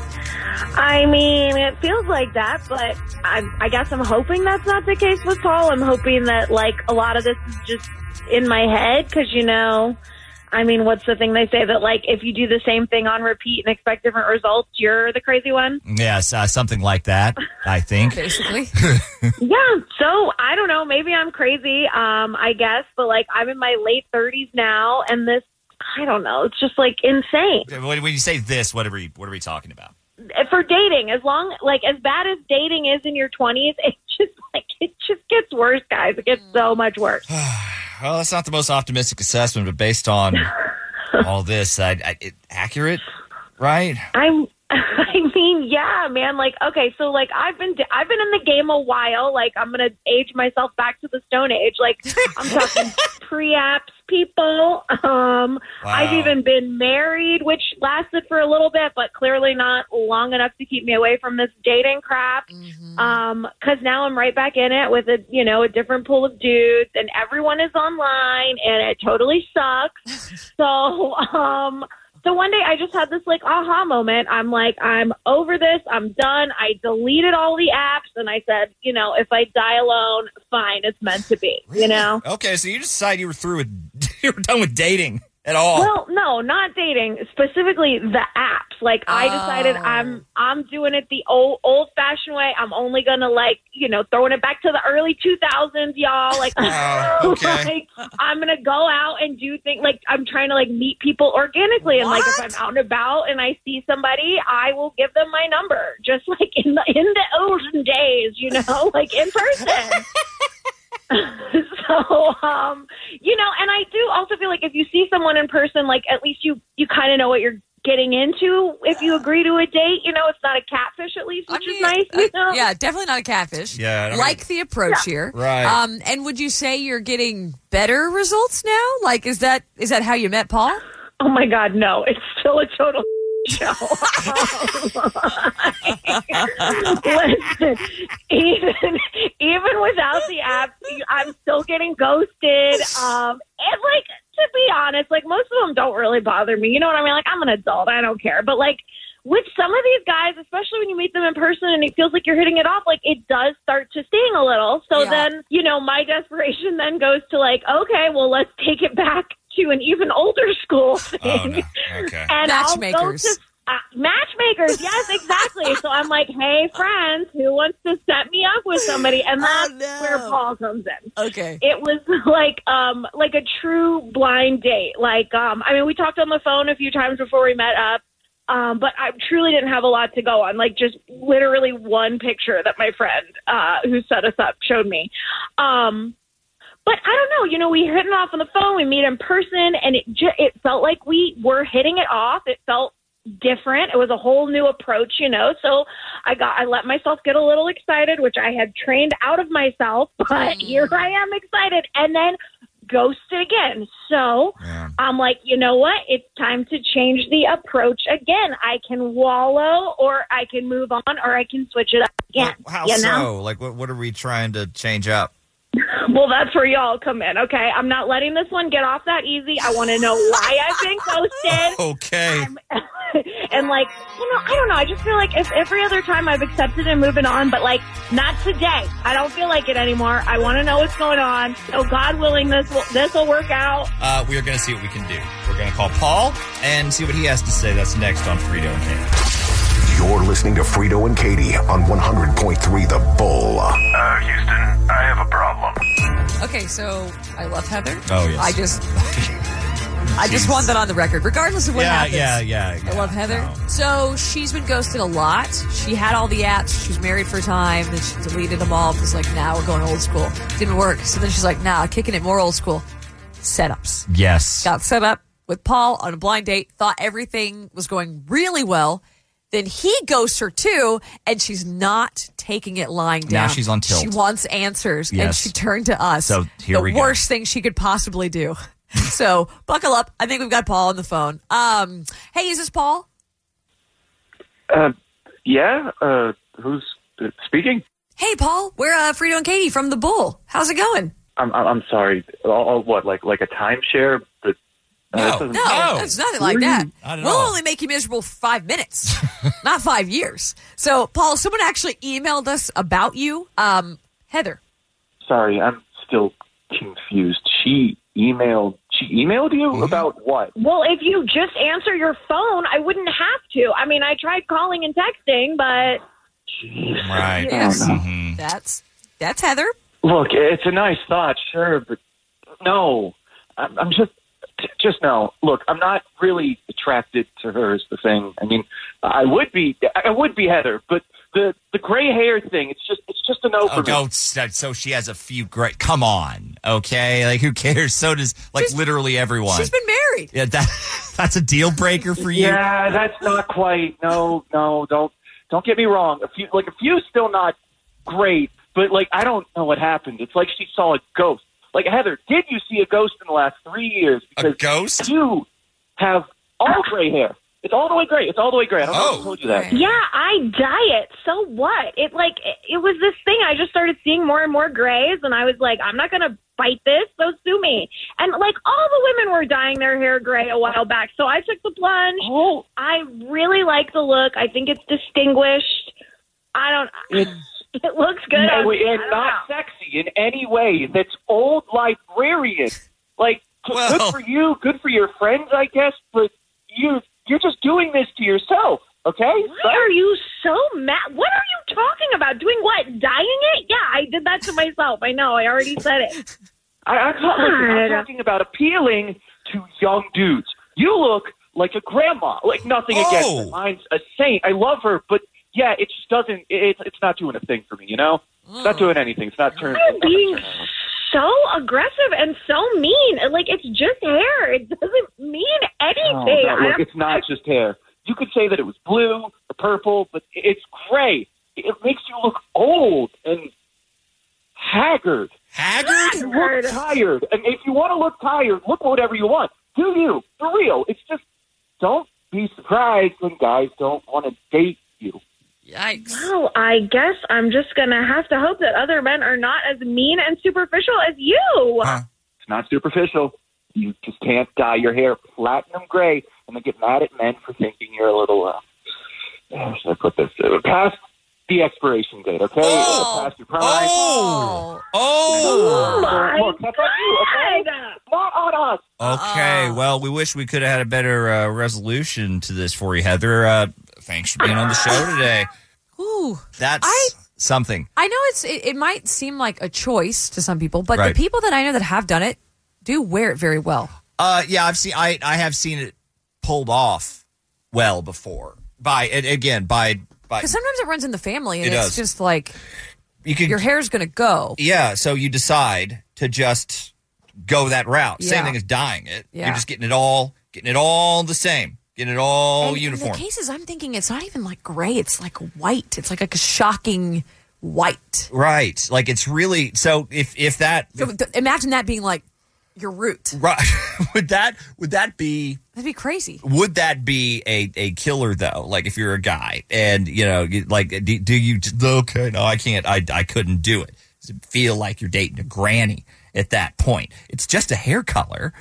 [SPEAKER 10] I mean, it feels like that, but I guess I'm hoping that's not the case with Paul. I'm hoping that, like, a lot of this is just in my head because, I mean, what's the thing they say that, like, if you do the same thing on repeat and expect different results, you're the crazy one?
[SPEAKER 5] Yes, something like that, I think.
[SPEAKER 6] Basically.
[SPEAKER 10] Yeah, so I don't know. Maybe I'm crazy, I guess, but, like, I'm in my late 30s now, and this, I don't know, it's just, like, insane.
[SPEAKER 5] When you say this, what are we talking about?
[SPEAKER 10] For dating, as bad as dating is in your 20s, it just gets worse, guys. It gets so much worse.
[SPEAKER 5] Well, that's not the most optimistic assessment, but based on all this, accurate, right?
[SPEAKER 10] I mean, yeah, man. Like, okay, so like I've been in the game a while. Like, I'm gonna age myself back to the Stone Age. Like, I'm talking pre-apps people.
[SPEAKER 5] Wow.
[SPEAKER 10] I've even been married, which lasted for a little bit, but clearly not long enough to keep me away from this dating crap. Because now I'm right back in it with a different pool of dudes, and everyone is online, and it totally sucks. So one day I just had this like aha moment. I'm like, I'm over this. I'm done. I deleted all the apps and I said, if I die alone, fine. It's meant to be,
[SPEAKER 5] Okay, so you decided you were done with dating at all.
[SPEAKER 10] Well, no, not dating, specifically the apps. Like I decided I'm doing it the old fashioned way. I'm only going to throwing it back to the early 2000s, y'all. Like,
[SPEAKER 5] okay.
[SPEAKER 10] like I'm going to go out and do things like I'm trying to meet people organically. And like, if I'm out and about and I see somebody, I will give them my number just like in the olden days, like in person. So, and I do also feel like if you see someone in person, like at least you kind of know what you're getting into if you agree to a date. It's not a catfish at least, which is nice.
[SPEAKER 6] Yeah, definitely not a catfish.
[SPEAKER 5] Yeah,
[SPEAKER 6] like the approach here,
[SPEAKER 5] right?
[SPEAKER 6] And would you say you're getting better results now? Like, is that how you met Paul?
[SPEAKER 10] Oh my God, no! It's still a total show. Listen, even without the app, I'm still getting ghosted. And like, to be honest, like most of them don't really bother me. You know what I mean? Like, I'm an adult, I don't care. But like with some of these guys, especially when you meet them in person and it feels like you're hitting it off, like it does start to sting a little. So then, my desperation then goes to like, okay, well, let's take it back to an even older school thing.
[SPEAKER 5] Oh, no. Okay.
[SPEAKER 10] And
[SPEAKER 6] Matchmakers.
[SPEAKER 10] I'll go to matchmakers, yes, exactly. So So I'm like, hey, friends, who wants to set me up with somebody? And that's where Paul comes in.
[SPEAKER 4] Okay.
[SPEAKER 10] It was like a true blind date. I mean, we talked on the phone a few times before we met up. But I truly didn't have a lot to go on, like just literally one picture that my friend who set us up showed me. But I don't know, we hit it off on the phone, we meet in person, and it felt like we were hitting it off. It felt different. It was a whole new approach, so I let myself get a little excited, which I had trained out of myself, but here I am excited. And then ghosted again. So I'm like, you know what? It's time to change the approach again. I can wallow, or I can move on, or I can switch it up again.
[SPEAKER 5] How so? Like, what are we trying to change up?
[SPEAKER 10] Well, that's where y'all come in, okay? I'm not letting this one get off that easy. I want to know why I've been ghosted.
[SPEAKER 5] Okay.
[SPEAKER 10] And I don't know. I just feel like if every other time I've accepted and moving on, but not today. I don't feel like it anymore. I want to know what's going on. So God willing, this will work out.
[SPEAKER 5] We are going to see what we can do. We're going to call Paul and see what he has to say. That's next on Frito and Katie.
[SPEAKER 1] You're listening to Frito and Katie on 100.3 The Bull.
[SPEAKER 3] Houston, I have a problem.
[SPEAKER 4] Okay, so I love Heather.
[SPEAKER 5] Oh, yes.
[SPEAKER 4] I just want that on the record, regardless of what happens.
[SPEAKER 5] Yeah.
[SPEAKER 4] I love Heather. No. So she's been ghosted a lot. She had all the apps. She was married for a time. Then she deleted them all. Was like, nah, we're going old school. Didn't work. So then she's like, nah, kicking it more old school. Setups.
[SPEAKER 5] Yes.
[SPEAKER 4] Got set up with Paul on a blind date. Thought everything was going really well. Then he ghosts her too, and she's not taking it lying down.
[SPEAKER 5] Now she's on tilt.
[SPEAKER 4] She wants answers,
[SPEAKER 5] yes.
[SPEAKER 4] and she turned to us.
[SPEAKER 5] So here we go.
[SPEAKER 4] The worst thing she could possibly do. So buckle up. I think we've got Paul on the phone. Hey, is this Paul?
[SPEAKER 11] Yeah. Who's speaking?
[SPEAKER 4] Hey, Paul. We're Frito and Katie from The Bull. How's it going?
[SPEAKER 11] I'm sorry. What? Like a timeshare? But
[SPEAKER 4] no, it's nothing like that. We'll only make you miserable for 5 minutes, not 5 years. So, Paul, someone actually emailed us about you. Heather.
[SPEAKER 11] Sorry, I'm still confused. She emailed you about what?
[SPEAKER 10] Well, if you just answer your phone, I wouldn't have to. I mean, I tried calling and texting, but...
[SPEAKER 11] Jeez.
[SPEAKER 5] Right.
[SPEAKER 4] Yes.
[SPEAKER 5] Mm-hmm.
[SPEAKER 4] That's Heather.
[SPEAKER 11] Look, it's a nice thought, sure, but no. I'm just no. Look, I'm not really attracted to her is the thing. I mean, I would be Heather, but the gray hair thing, it's just a no for me.
[SPEAKER 5] So she has a few gray. Come on, okay? Like, who cares? So does literally everyone.
[SPEAKER 4] She's been married.
[SPEAKER 5] Yeah, that's a deal breaker for you.
[SPEAKER 11] Yeah, that's not quite. No, don't get me wrong. A few still not great, but I don't know what happened. It's like she saw a ghost. Like, Heather, did you see a ghost in the last 3 years? Because
[SPEAKER 5] a ghost?
[SPEAKER 11] You have all gray hair. It's all the way gray. I don't know if I told you that.
[SPEAKER 10] Yeah, I dye it. So what? It was this thing. I just started seeing more and more grays, and I was like, I'm not going to fight this, so sue me. And, all the women were dyeing their hair gray a while back, so I took the plunge.
[SPEAKER 11] Oh.
[SPEAKER 10] I really like the look. I think it's distinguished. It looks good.
[SPEAKER 11] And not sexy in any way. That's old librarian. Good for you, good for your friends, I guess, but you're just doing this to yourself, okay?
[SPEAKER 10] Why are you so mad? What are you talking about? Doing what? Dyeing it? Yeah, I did that to myself. I know. I already said it.
[SPEAKER 11] I'm talking about appealing to young dudes. You look like a grandma. Nothing against her. Mine's a saint. I love her, but yeah, it just doesn't. It's not doing a thing for me. It's not doing anything. It's not turning.
[SPEAKER 10] You're being so aggressive and so mean. It's just hair. It doesn't mean anything.
[SPEAKER 11] No, look, it's not just hair. You could say that it was blue or purple, but it's gray. It makes you look old and haggard.
[SPEAKER 5] Haggard?
[SPEAKER 11] You look tired. And if you want to look tired, look whatever you want. Do you? For real. It's just, don't be surprised when guys don't want to date you.
[SPEAKER 4] Yikes.
[SPEAKER 10] Well, I guess I'm just going to have to hope that other men are not as mean and superficial as you.
[SPEAKER 11] Huh. It's not superficial. You just can't dye your hair platinum gray and then get mad at men for thinking you're a little, how should I put this? Past the expiration date, okay? Past your prime.
[SPEAKER 10] Oh my
[SPEAKER 11] Look, that's on you, okay? Not on us.
[SPEAKER 5] Okay, well, we wish we could have had a better resolution to this for you, Heather. Thanks for being on the show today.
[SPEAKER 4] Ooh.
[SPEAKER 5] That's something.
[SPEAKER 4] I know it might seem like a choice to some people, but
[SPEAKER 5] Right.
[SPEAKER 4] the people that I know that have done it do wear it very well.
[SPEAKER 5] Yeah, I have seen it pulled off well before by
[SPEAKER 4] Because sometimes it runs in the family, and
[SPEAKER 5] It
[SPEAKER 4] it's
[SPEAKER 5] does.
[SPEAKER 4] just like
[SPEAKER 5] you could,
[SPEAKER 4] your hair's going to go.
[SPEAKER 5] Yeah, so you decide to just go that route. Same
[SPEAKER 4] Yeah.
[SPEAKER 5] thing as dyeing it.
[SPEAKER 4] Yeah.
[SPEAKER 5] You're just getting it all the same, getting it all uniform.
[SPEAKER 4] In the cases I'm thinking, it's not even like gray; it's like white. It's like a shocking white.
[SPEAKER 5] Right, like it's really so. If that
[SPEAKER 4] Imagine that being like your root.
[SPEAKER 5] right, would that be?
[SPEAKER 4] That'd be crazy.
[SPEAKER 5] Would that be a killer though? Like if you're a guy and do you okay? No, I can't. I couldn't do it. Does it feel like you're dating a granny at that point? It's just a hair color.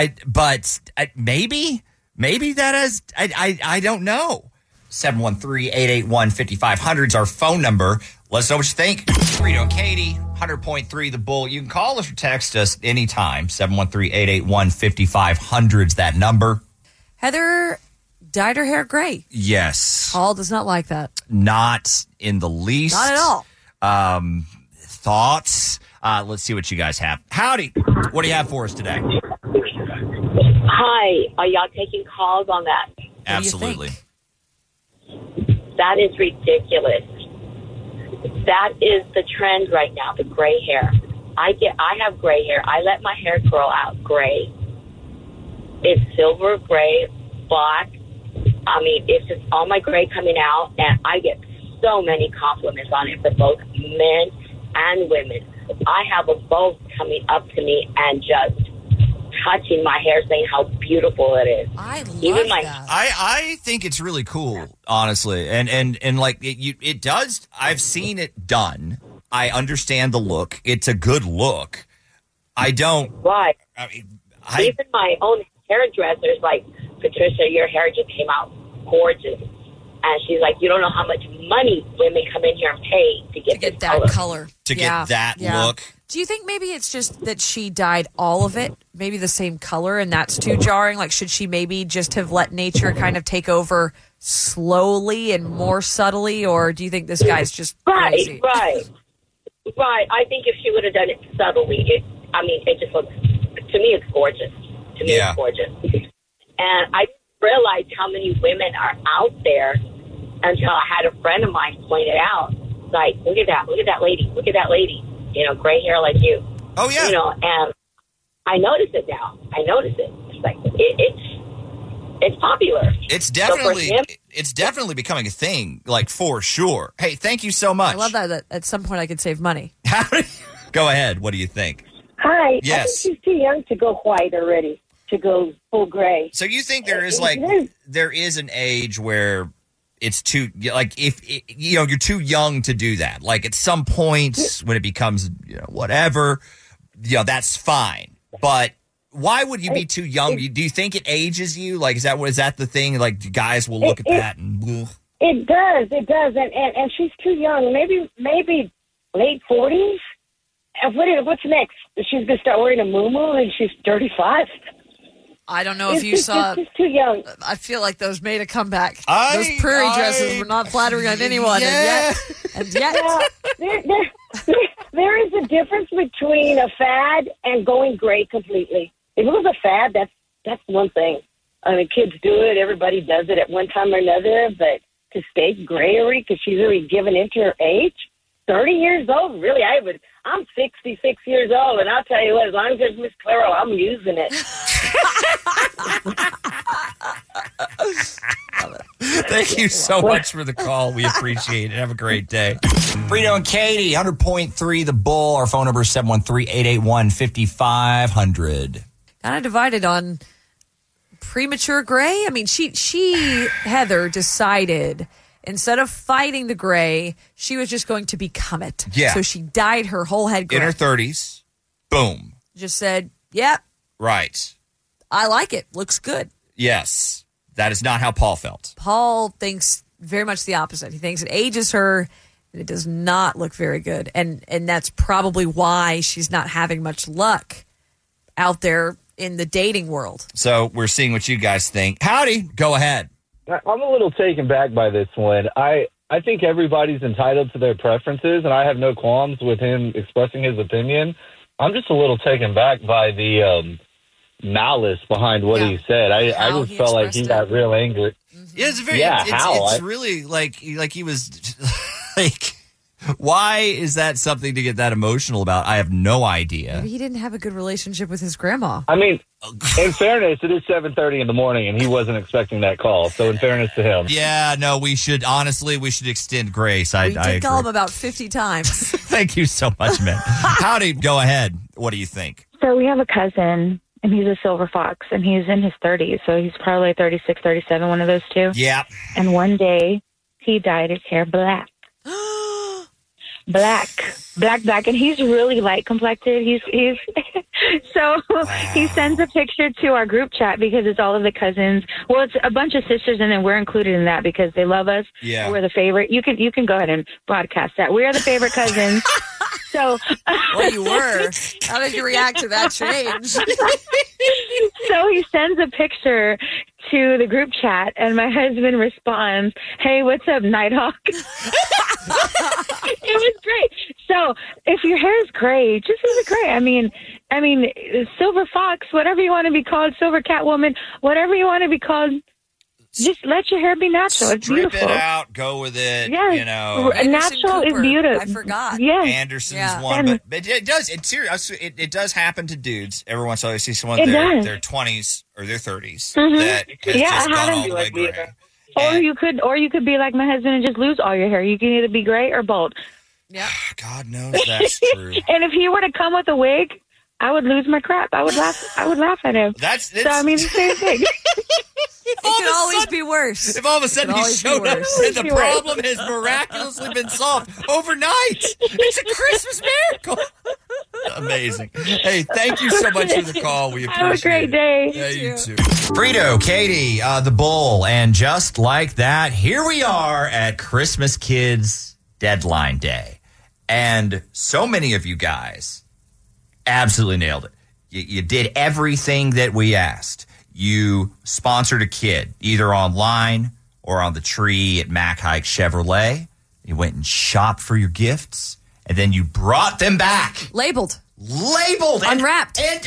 [SPEAKER 5] Maybe that is. I don't know. 713-881-5500 is our phone number. Let us know what you think. Frito and Katie, 100.3 The Bull. You can call us or text us anytime. 713-881-5500 is that number.
[SPEAKER 4] Heather dyed her hair gray.
[SPEAKER 5] Yes.
[SPEAKER 4] Paul does not like that.
[SPEAKER 5] Not in the least.
[SPEAKER 4] Not at all.
[SPEAKER 5] Thoughts? Let's see what you guys have. Howdy. What do you have for us today?
[SPEAKER 12] Hi. Are y'all taking calls on that?
[SPEAKER 5] Absolutely.
[SPEAKER 12] That is ridiculous. That is the trend right now, the gray hair. I have gray hair. I let my hair grow out gray. It's silver, gray, black. I mean, it's just all my gray coming out, and I get so many compliments on it for both men and women. I have them both coming up to me and just touching my hair, saying how beautiful it is.
[SPEAKER 4] I love
[SPEAKER 5] that. I think it's really cool, honestly, and like it does. I've seen it done. I understand the look. It's a good look. I don't.
[SPEAKER 12] Right.
[SPEAKER 5] I mean,
[SPEAKER 12] even my own hairdresser's like, Patricia, your hair just came out gorgeous. And she's like, you don't know how much money women come in here and pay to get
[SPEAKER 4] that color.
[SPEAKER 5] To get that look.
[SPEAKER 4] Do you think maybe it's just that she dyed all of it, maybe the same color, and that's too jarring? Like, should she maybe just have let nature kind of take over slowly and more subtly, or do you think this guy's just crazy?
[SPEAKER 12] Right. I think if she would have done it subtly, it just looks, to me, it's gorgeous. To me, it's gorgeous. And I didn't realize how many women are out there until I had a friend of mine point it out. Like, look at that lady, gray hair like you.
[SPEAKER 5] Oh, yeah.
[SPEAKER 12] And I notice it now. It's like, it's popular.
[SPEAKER 5] It's
[SPEAKER 12] So for
[SPEAKER 5] definitely
[SPEAKER 12] him-
[SPEAKER 5] it's definitely becoming a thing, like for sure. Hey, thank you so much.
[SPEAKER 4] I love that at some point I could save money.
[SPEAKER 5] Go ahead. What do you think?
[SPEAKER 13] Hi.
[SPEAKER 5] Yes.
[SPEAKER 13] I think she's too young to go white already, to go full gray.
[SPEAKER 5] So you think there is there is an age where it's too, like, if you're too young to do that. Like at some point when it becomes whatever, that's fine. But why would you be too young? Do you think it ages you? Like, is that the thing? Like, guys will look at that and ugh.
[SPEAKER 13] It does, and she's too young. Maybe late 40s. And what's next? She's gonna start wearing a muumuu and she's 35.
[SPEAKER 4] I don't know if you saw.
[SPEAKER 13] She's too young.
[SPEAKER 4] I feel like those made a comeback. Those prairie dresses were not flattering on anyone, and yet.
[SPEAKER 13] There is a difference between a fad and going gray completely. If it was a fad, that's one thing. I mean, kids do it. Everybody does it at one time or another. But to stay grayery because she's already given into her age, 30 years old, really, I'm 66 years old, and I'll tell you what, as long as there's Miss Claro, I'm using it.
[SPEAKER 5] Thank you so much for the call. We appreciate it. Have a great day. Frito and Katie, 100.3 The Bull. Our phone number is 713-881-5500.
[SPEAKER 4] Kind of divided on premature gray. I mean, she Heather decided instead of fighting the gray, she was just going to become it.
[SPEAKER 5] Yeah.
[SPEAKER 4] So she dyed her whole head gray.
[SPEAKER 5] In her 30s. Boom.
[SPEAKER 4] Just said, yep.
[SPEAKER 5] Right.
[SPEAKER 4] I like it. Looks good.
[SPEAKER 5] Yes. That is not how Paul felt.
[SPEAKER 4] Paul thinks very much the opposite. He thinks it ages her and it does not look very good. And that's probably why she's not having much luck out there in the dating world.
[SPEAKER 5] So we're seeing what you guys think. Howdy. Go ahead.
[SPEAKER 14] I'm a little taken back by this one. I I think everybody's entitled to their preferences, and I have no qualms with him expressing his opinion. I'm just a little taken back by the malice behind what he said. I just felt like he got real angry.
[SPEAKER 5] Yeah, it's very.
[SPEAKER 14] Yeah,
[SPEAKER 5] it's really like he was like. Why is that something to get that emotional about? I have no idea.
[SPEAKER 6] Maybe he didn't have a good relationship with his grandma.
[SPEAKER 14] I mean, in fairness, it is 7:30 in the morning, and he wasn't expecting that call. So, in fairness to him,
[SPEAKER 5] yeah, no, we should extend grace.
[SPEAKER 6] We did call him about 50 times.
[SPEAKER 5] Thank you so much, man. Howdy, go ahead. What do you think?
[SPEAKER 15] So we have a cousin, and he's a silver fox, and he's in his 30s, so he's probably 36, 37, one of those two.
[SPEAKER 5] Yeah.
[SPEAKER 15] And one day, he dyed his hair black. Black, and he's really light complected. He's so he sends a picture to our group chat because it's all of the cousins. Well, it's a bunch of sisters, and then we're included in that because they love us.
[SPEAKER 5] Yeah,
[SPEAKER 15] we're the favorite. You can go ahead and broadcast that. We are the favorite cousins. So,
[SPEAKER 6] well, you were. How did you react to that change?
[SPEAKER 15] So he sends a picture to the group chat, and my husband responds, "Hey, what's up, Nighthawk?" It was great. So if your hair is gray, just leave it gray. I mean, silver fox, whatever you want to be called, silver Catwoman, whatever you want to be called. Just let your hair be natural. It's
[SPEAKER 5] Strip
[SPEAKER 15] beautiful.
[SPEAKER 5] it out. Go with it.
[SPEAKER 15] Yes.
[SPEAKER 5] You know,
[SPEAKER 15] natural is beautiful.
[SPEAKER 6] I forgot.
[SPEAKER 15] Yes.
[SPEAKER 5] Anderson's one, but it does. It's serious. It does happen to dudes every once in a while. I see someone
[SPEAKER 15] It
[SPEAKER 5] in
[SPEAKER 15] does.
[SPEAKER 5] their 20s or their 30s
[SPEAKER 15] Mhm.
[SPEAKER 5] that has just gone all the way gray.
[SPEAKER 15] Or you could be like my husband and just lose all your hair. You can either be gray or bald.
[SPEAKER 6] Yeah.
[SPEAKER 5] God knows that's true.
[SPEAKER 15] And if he were to come with a wig, I would lose my crap. I would laugh at him. So I mean, the same thing.
[SPEAKER 6] It could always be worse.
[SPEAKER 5] If all of a sudden he showed up and the problem has miraculously been solved overnight, it's a Christmas miracle. Amazing. Hey, thank you so much for the call. We appreciate it.
[SPEAKER 15] Have a great day.
[SPEAKER 5] Yeah, you too. Frito, Katie, the Bull, and just like that, here we are at Christmas Kids Deadline Day. And so many of you guys absolutely nailed it. You did everything that we asked. You sponsored a kid, either online or on the tree at Mac Hike Chevrolet. You went and shopped for your gifts, and then you brought them back.
[SPEAKER 6] Labeled.
[SPEAKER 5] Unwrapped. And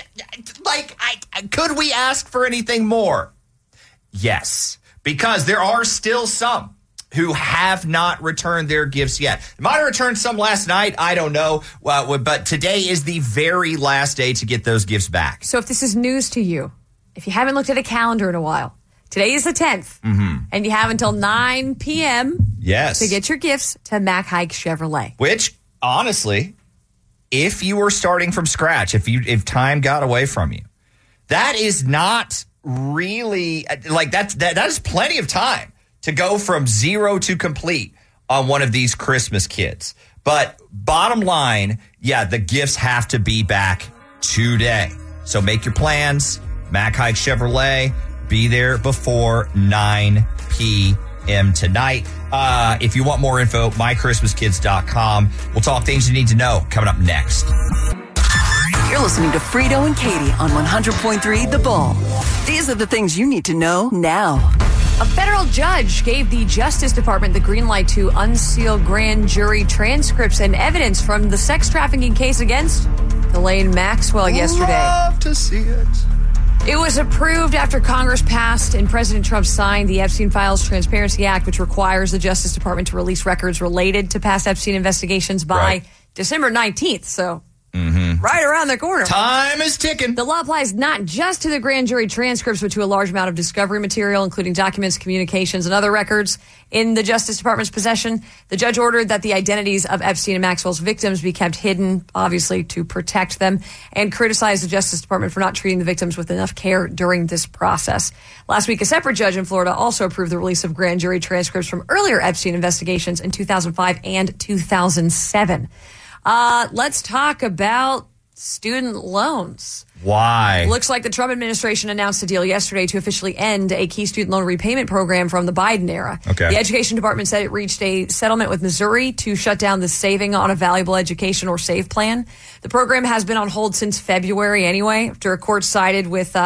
[SPEAKER 5] could we ask for anything more? Yes, because there are still some who have not returned their gifts yet. They might have returned some last night. I don't know. But today is the very last day to get those gifts back.
[SPEAKER 6] So if this is news to you, if you haven't looked at a calendar in a while, today is the 10th, and you have until 9 p.m.
[SPEAKER 5] Yes.
[SPEAKER 6] to get your gifts to Mac Hike Chevrolet.
[SPEAKER 5] Which, honestly, if you were starting from scratch, if time got away from you, that is not really like that is plenty of time to go from zero to complete on one of these Christmas kids. But bottom line, yeah, the gifts have to be back today. So make your plans. Mac Hike Chevrolet, be there before 9 p.m. tonight. If you want more info, mychristmaskids.com. We'll talk things you need to know coming up next.
[SPEAKER 2] You're listening to Frito and Katie on 100.3 The Bull. These are the things you need to know now.
[SPEAKER 6] A federal judge gave the Justice Department the green light to unseal grand jury transcripts and evidence from the sex trafficking case against Ghislaine Maxwell yesterday.
[SPEAKER 5] Love to see it.
[SPEAKER 6] It was approved after Congress passed and President Trump signed the Epstein Files Transparency Act, which requires the Justice Department to release records related to past Epstein investigations by December 19th. So right around the corner.
[SPEAKER 5] Time is ticking.
[SPEAKER 6] The law applies not just to the grand jury transcripts, but to a large amount of discovery material, including documents, communications, and other records in the Justice Department's possession. The judge ordered that the identities of Epstein and Maxwell's victims be kept hidden, obviously to protect them, and criticized the Justice Department for not treating the victims with enough care during this process. Last week, a separate judge in Florida also approved the release of grand jury transcripts from earlier Epstein investigations in 2005 and 2007. Let's talk about student loans.
[SPEAKER 5] Why?
[SPEAKER 6] Looks like the Trump administration announced a deal yesterday to officially end a key student loan repayment program from the Biden era.
[SPEAKER 5] Okay.
[SPEAKER 6] The Education Department said it reached a settlement with Missouri to shut down the Saving on a Valuable Education or SAVE plan. The program has been on hold since February anyway, after a court sided with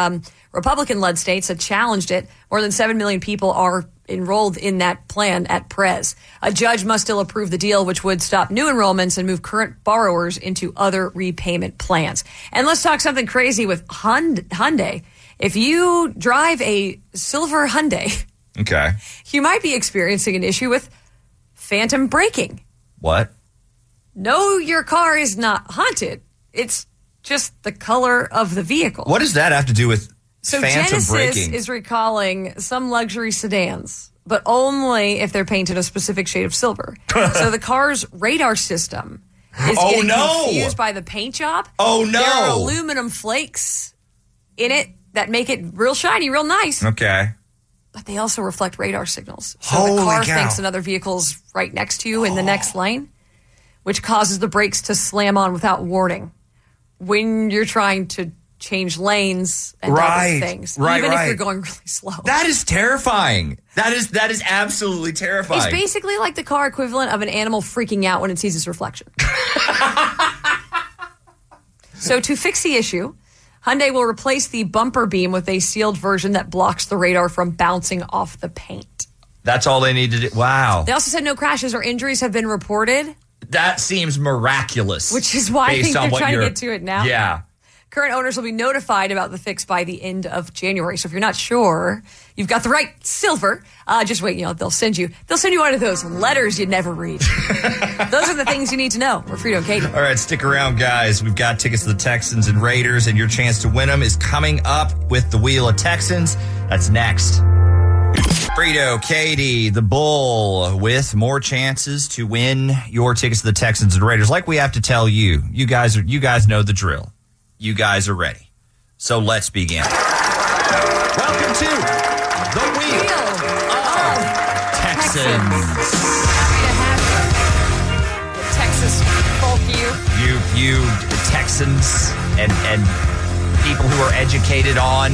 [SPEAKER 6] Republican-led states have challenged it. More than 7 million people are enrolled in that plan at Prez. A judge must still approve the deal, which would stop new enrollments and move current borrowers into other repayment plans. And let's talk something crazy with Hyundai. If you drive a silver Hyundai,
[SPEAKER 5] Okay.
[SPEAKER 6] you might be experiencing an issue with phantom braking.
[SPEAKER 5] What?
[SPEAKER 6] No, your car is not haunted. It's just the color of the vehicle.
[SPEAKER 5] What does that have to do with phantom
[SPEAKER 6] Genesis
[SPEAKER 5] braking?
[SPEAKER 6] is recalling some luxury sedans, but only if they're painted a specific shade of silver. So the car's radar system is getting confused by the paint job.
[SPEAKER 5] Oh, no.
[SPEAKER 6] There are aluminum flakes in it that make it real shiny, real nice.
[SPEAKER 5] Okay.
[SPEAKER 6] But they also reflect radar signals. So
[SPEAKER 5] Holy
[SPEAKER 6] the car
[SPEAKER 5] cow.
[SPEAKER 6] thinks another vehicle's right next to you in the next lane, which causes the brakes to slam on without warning when you're trying to change lanes and other things. Even if you're going really slow.
[SPEAKER 5] That is terrifying. That is absolutely terrifying.
[SPEAKER 6] It's basically like the car equivalent of an animal freaking out when it sees its reflection. So to fix the issue, Hyundai will replace the bumper beam with a sealed version that blocks the radar from bouncing off the paint.
[SPEAKER 5] That's all they need to do. Wow.
[SPEAKER 6] They also said no crashes or injuries have been reported.
[SPEAKER 5] That seems miraculous.
[SPEAKER 6] Which is why I think they're trying to
[SPEAKER 5] you're-
[SPEAKER 6] get to it now.
[SPEAKER 5] Yeah.
[SPEAKER 6] Current owners will be notified about the fix by the end of January. So if you're not sure you've got the right silver, just wait. They'll send you one of those letters you'd never read. Those are the things you need to know. We're Frito and Katie.
[SPEAKER 5] All right, stick around, guys. We've got tickets to the Texans and Raiders, and your chance to win them is coming up with the Wheel of Texans. That's next. Frito, Katie, the Bull, with more chances to win your tickets to the Texans and Raiders. Like we have to tell you, you guys know the drill. You guys are ready. So let's begin. Welcome to the Wheel of Texans.
[SPEAKER 6] Happy to have you. The Texas folk
[SPEAKER 5] You Texans and people who are educated on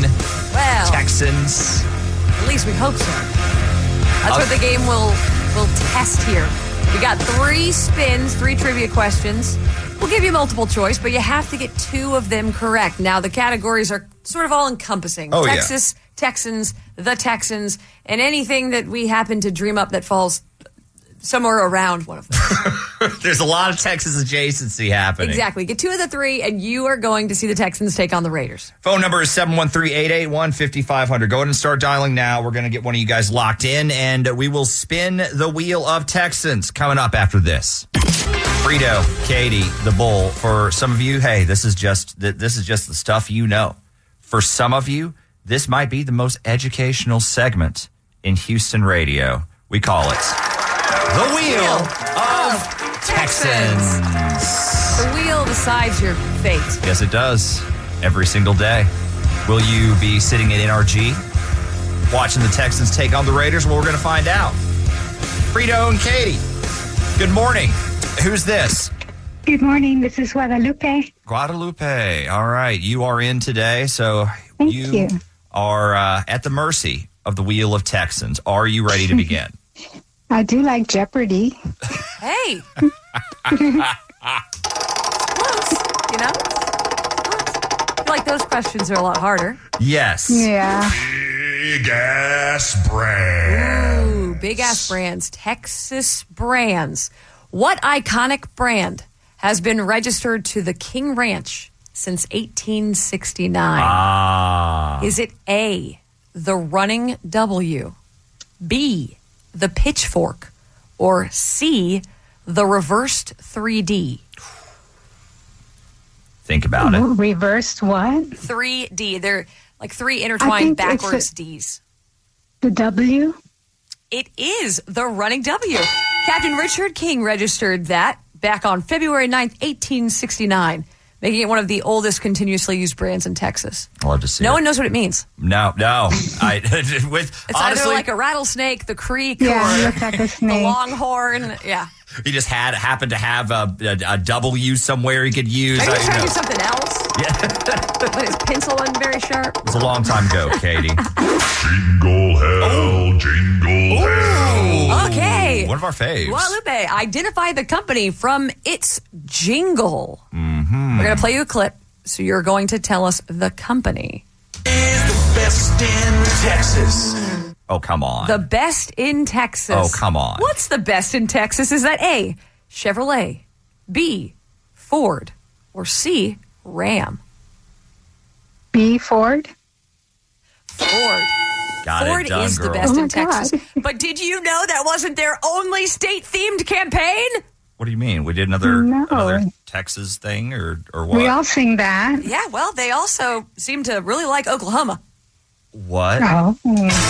[SPEAKER 5] Texans.
[SPEAKER 6] At least we hope so. That's what the game will test here. We got 3 spins, 3 trivia questions. We'll give you multiple choice, but you have to get 2 of them correct. Now, the categories are sort of all-encompassing.
[SPEAKER 5] Oh,
[SPEAKER 6] Texas, Texans, the Texans, and anything that we happen to dream up that falls somewhere around one of them.
[SPEAKER 5] There's a lot of Texas adjacency happening.
[SPEAKER 6] Exactly. Get 2 of the 3, and you are going to see the Texans take on the Raiders.
[SPEAKER 5] Phone number is 713-881-5500. Go ahead and start dialing now. We're going to get one of you guys locked in, and we will spin the Wheel of Texans coming up after this. Frito, Katie, the Bull. For some of you, hey, this is just the stuff you know. For some of you, this might be the most educational segment in Houston radio. We call it the Wheel of Texans.
[SPEAKER 6] The wheel decides your fate.
[SPEAKER 5] Yes, it does. Every single day. Will you be sitting at NRG watching the Texans take on the Raiders? Well, we're going to find out. Frito and Katie, good morning. Who's this?
[SPEAKER 16] Good morning. This is Guadalupe.
[SPEAKER 5] Guadalupe. All right. You are in today, so
[SPEAKER 16] Thank you.
[SPEAKER 5] are at the mercy of the Wheel of Texans. Are you ready to begin?
[SPEAKER 16] I do like Jeopardy.
[SPEAKER 6] Hey. Close, you know? I feel like those questions are a lot harder.
[SPEAKER 5] Yes.
[SPEAKER 16] Yeah.
[SPEAKER 1] Big ass brand.
[SPEAKER 6] Ooh, big ass brands. Texas brands. What iconic brand has been registered to the King Ranch since 1869? Is it A, the Running W, B, the Pitchfork, or C, the Reversed 3D?
[SPEAKER 5] Think about it.
[SPEAKER 16] Reversed what?
[SPEAKER 6] 3D. They're like 3
[SPEAKER 16] I
[SPEAKER 6] intertwined
[SPEAKER 16] think it's
[SPEAKER 6] backwards Ds.
[SPEAKER 16] The W?
[SPEAKER 6] It is the Running W. Captain Richard King registered that back on February 9th, 1869, making it one of the oldest continuously used brands in Texas.
[SPEAKER 5] I'll have to see.
[SPEAKER 6] No one knows what it means.
[SPEAKER 5] No.
[SPEAKER 6] It's
[SPEAKER 5] honestly,
[SPEAKER 6] either like a rattlesnake, the creek,
[SPEAKER 16] Yeah,
[SPEAKER 6] or
[SPEAKER 16] it looks like a snake.
[SPEAKER 6] the longhorn. Yeah.
[SPEAKER 5] he just happened to have a W somewhere he could use.
[SPEAKER 6] Maybe he's trying to do something else.
[SPEAKER 5] Yeah.
[SPEAKER 6] But his pencil wasn't very sharp.
[SPEAKER 5] It was a long time ago, Katie.
[SPEAKER 1] Jingle hell, jingle hell.
[SPEAKER 6] Okay.
[SPEAKER 5] One of our faves.
[SPEAKER 6] Guadalupe, identify the company from its jingle.
[SPEAKER 5] Mm-hmm.
[SPEAKER 6] We're going to play you a clip, so you're going to tell us the company.
[SPEAKER 17] Is the best in Texas.
[SPEAKER 5] Oh, come on.
[SPEAKER 6] The best in Texas.
[SPEAKER 5] Oh, come on.
[SPEAKER 6] What's the best in Texas? Is that A, Chevrolet, B, Ford, or C, Ram?
[SPEAKER 16] B, Ford.
[SPEAKER 6] Ford. Ford is the best in Texas. But did you know that wasn't their only state-themed campaign?
[SPEAKER 5] What do you mean? We did another Texas thing or what?
[SPEAKER 16] We all sing that.
[SPEAKER 6] Yeah, well, they also seem to really like Oklahoma.
[SPEAKER 5] What?
[SPEAKER 16] Oh.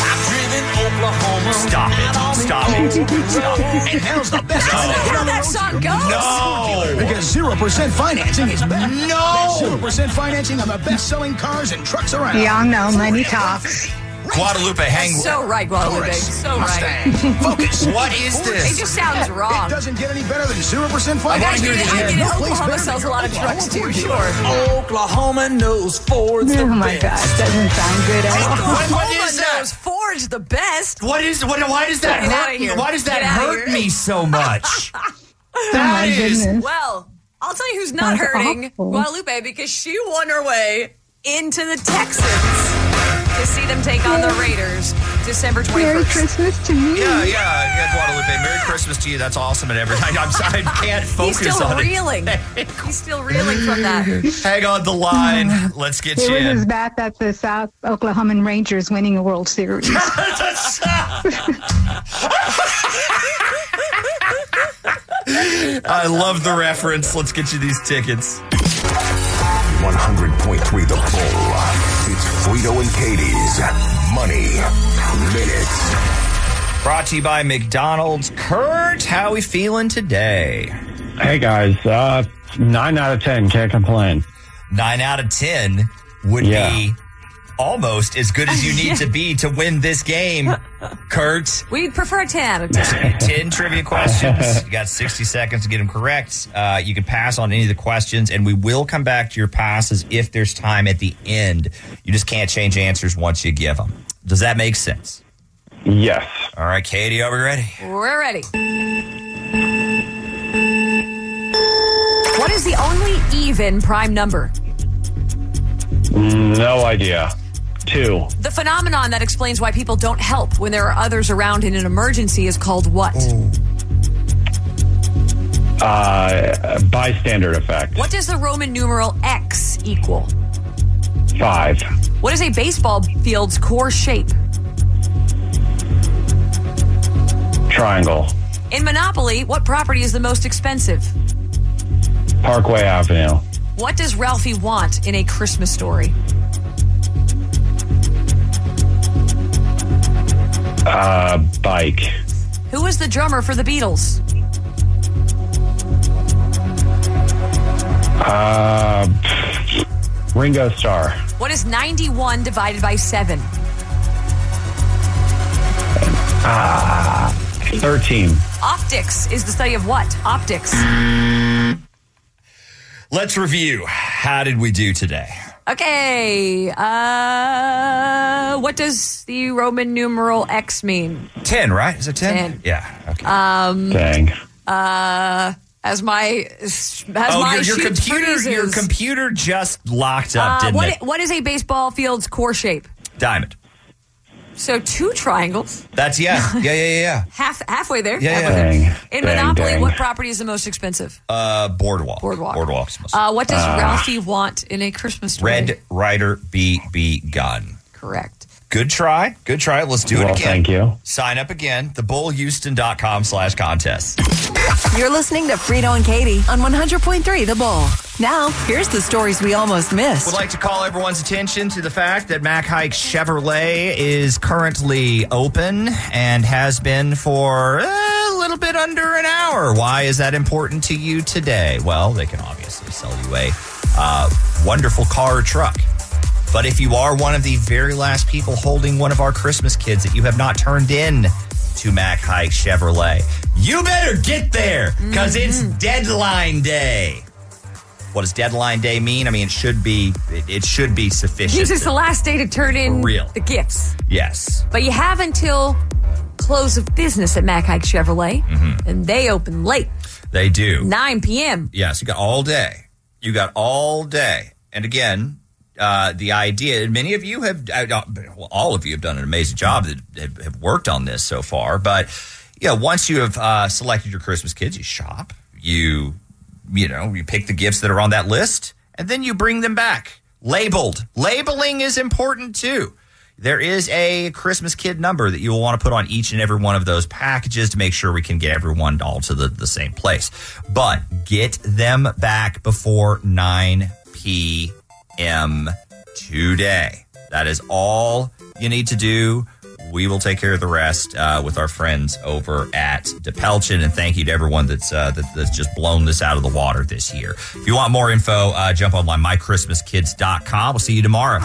[SPEAKER 5] Stop it. Stop it. Stop it.
[SPEAKER 17] And how's the best?
[SPEAKER 6] How that song goes?
[SPEAKER 5] No.
[SPEAKER 17] Because 0% financing is back. No. 0% financing on the best-selling cars and trucks around.
[SPEAKER 16] Y'all know money talks.
[SPEAKER 5] Guadalupe, hang.
[SPEAKER 6] So right, Guadalupe. So
[SPEAKER 17] Mustang,
[SPEAKER 6] right.
[SPEAKER 17] Focus.
[SPEAKER 5] What is this?
[SPEAKER 6] It just sounds wrong.
[SPEAKER 17] It doesn't get any better than 0% financing.
[SPEAKER 6] I get it. Oklahoma sells a lot of trucks too, sure.
[SPEAKER 17] Oklahoma knows Ford's the
[SPEAKER 16] Oh my
[SPEAKER 17] best.
[SPEAKER 16] gosh, doesn't sound good at all.
[SPEAKER 5] What is
[SPEAKER 6] Oklahoma
[SPEAKER 5] that?
[SPEAKER 6] knows Ford's the best.
[SPEAKER 5] Why does that
[SPEAKER 6] Get outta
[SPEAKER 5] hurt?
[SPEAKER 6] here.
[SPEAKER 5] Why does that
[SPEAKER 6] Get outta
[SPEAKER 5] hurt
[SPEAKER 6] here.
[SPEAKER 5] me so much?
[SPEAKER 16] Oh
[SPEAKER 5] That
[SPEAKER 16] my
[SPEAKER 5] is.
[SPEAKER 16] goodness.
[SPEAKER 6] Well, I'll tell you who's not
[SPEAKER 16] That's
[SPEAKER 6] hurting
[SPEAKER 16] awful.
[SPEAKER 6] Guadalupe because she won her way into the Texans to see them take on the Raiders December 21st.
[SPEAKER 16] Merry Christmas to me.
[SPEAKER 5] Yeah, Guadalupe. Merry Christmas to you. That's awesome and everything. I can't focus
[SPEAKER 6] He's still
[SPEAKER 5] on
[SPEAKER 6] reeling. He's still reeling from that.
[SPEAKER 5] Hang on the line. Let's get
[SPEAKER 16] It
[SPEAKER 5] you
[SPEAKER 16] was as
[SPEAKER 5] in.
[SPEAKER 16] bad as the South Oklahoman Rangers winning a World Series.
[SPEAKER 5] I love the reference. Let's get you these tickets.
[SPEAKER 1] 100.3 The Bull. It's Frito and Katie's Money Minute.
[SPEAKER 5] Brought to you by McDonald's. Kurt, how we feeling today?
[SPEAKER 18] Hey guys, 9 out of 10, can't complain.
[SPEAKER 5] 9 out of 10 would be almost as good as you need to be to win this game, Kurt.
[SPEAKER 6] We'd prefer a 10 out of 10.
[SPEAKER 5] 10 trivia questions. You got 60 seconds to get them correct. You can pass on any of the questions, and we will come back to your passes if there's time at the end. You just can't change answers once you give them. Does that make sense?
[SPEAKER 18] Yes.
[SPEAKER 5] All right, Katie, are we ready?
[SPEAKER 6] We're ready. What is the only even prime number?
[SPEAKER 18] No idea. 2.
[SPEAKER 6] The phenomenon that explains why people don't help when there are others around in an emergency is called what?
[SPEAKER 18] Bystander effect.
[SPEAKER 6] What does the Roman numeral X equal?
[SPEAKER 18] 5.
[SPEAKER 6] What is a baseball field's core shape?
[SPEAKER 18] Triangle.
[SPEAKER 6] In Monopoly, what property is the most expensive?
[SPEAKER 18] Parkway Avenue.
[SPEAKER 6] What does Ralphie want in A Christmas Story?
[SPEAKER 18] Bike.
[SPEAKER 6] Who was the drummer for the Beatles?
[SPEAKER 18] Ringo Starr.
[SPEAKER 6] What is 91 divided by 7?
[SPEAKER 18] 13.
[SPEAKER 6] Optics is the study of what? Optics.
[SPEAKER 5] Let's review. How did we do today?
[SPEAKER 6] Okay. What does the Roman numeral X mean?
[SPEAKER 5] 10, right? Is it 10?
[SPEAKER 6] 10.
[SPEAKER 5] Yeah. Okay.
[SPEAKER 18] Dang.
[SPEAKER 6] As my
[SPEAKER 5] your
[SPEAKER 6] sheet
[SPEAKER 5] computer
[SPEAKER 6] freezes.
[SPEAKER 5] just locked up, didn't it?
[SPEAKER 6] What is a baseball field's core shape?
[SPEAKER 5] Diamond.
[SPEAKER 6] So 2 triangles.
[SPEAKER 5] That's yeah.
[SPEAKER 6] Halfway there.
[SPEAKER 5] Yeah,
[SPEAKER 6] Halfway
[SPEAKER 5] yeah.
[SPEAKER 6] there. In Monopoly, what property is the most expensive?
[SPEAKER 5] Boardwalk.
[SPEAKER 6] Boardwalk.
[SPEAKER 5] Boardwalk's most.
[SPEAKER 6] What does Ralphie want in A Christmas Story?
[SPEAKER 5] Red Ryder BB gun.
[SPEAKER 6] Correct.
[SPEAKER 5] Good try. Good try. Let's do it
[SPEAKER 18] Well,
[SPEAKER 5] again.
[SPEAKER 18] thank you.
[SPEAKER 5] Sign up again. TheBullHouston.com/contest.
[SPEAKER 2] You're listening to Frito and Katie on 100.3 The Bull. Now, here's the stories we almost missed.
[SPEAKER 5] Would like to call everyone's attention to the fact that Mac Haik Chevrolet is currently open and has been for a little bit under an hour. Why is that important to you today? Well, they can obviously sell you a wonderful car or truck. But if you are one of the very last people holding one of our Christmas kids that you have not turned in to Mac Haik Chevrolet, you better get there because it's deadline day. What does deadline day mean? I mean, it should be sufficient.
[SPEAKER 6] This is the last day to turn in
[SPEAKER 5] real.
[SPEAKER 6] the gifts.
[SPEAKER 5] Yes.
[SPEAKER 6] But you have until close of business at Mac Haik Chevrolet, and they open late,
[SPEAKER 5] They do.
[SPEAKER 6] 9 p.m.
[SPEAKER 5] Yes, you got all day. And again, the idea, and many of you have, all of you have done an amazing job that have worked on this so far. But once you have selected your Christmas kids, you shop, you pick the gifts that are on that list, and then you bring them back labeled. Labeling is important too. There is a Christmas kid number that you will want to put on each and every one of those packages to make sure we can get everyone all to the same place. But get them back before 9 p.m. today. That is all you need to do. We will take care of the rest with our friends over at DePelchin. And thank you to everyone that's just blown this out of the water this year. If you want more info, jump online, mychristmaskids.com. We'll see you tomorrow.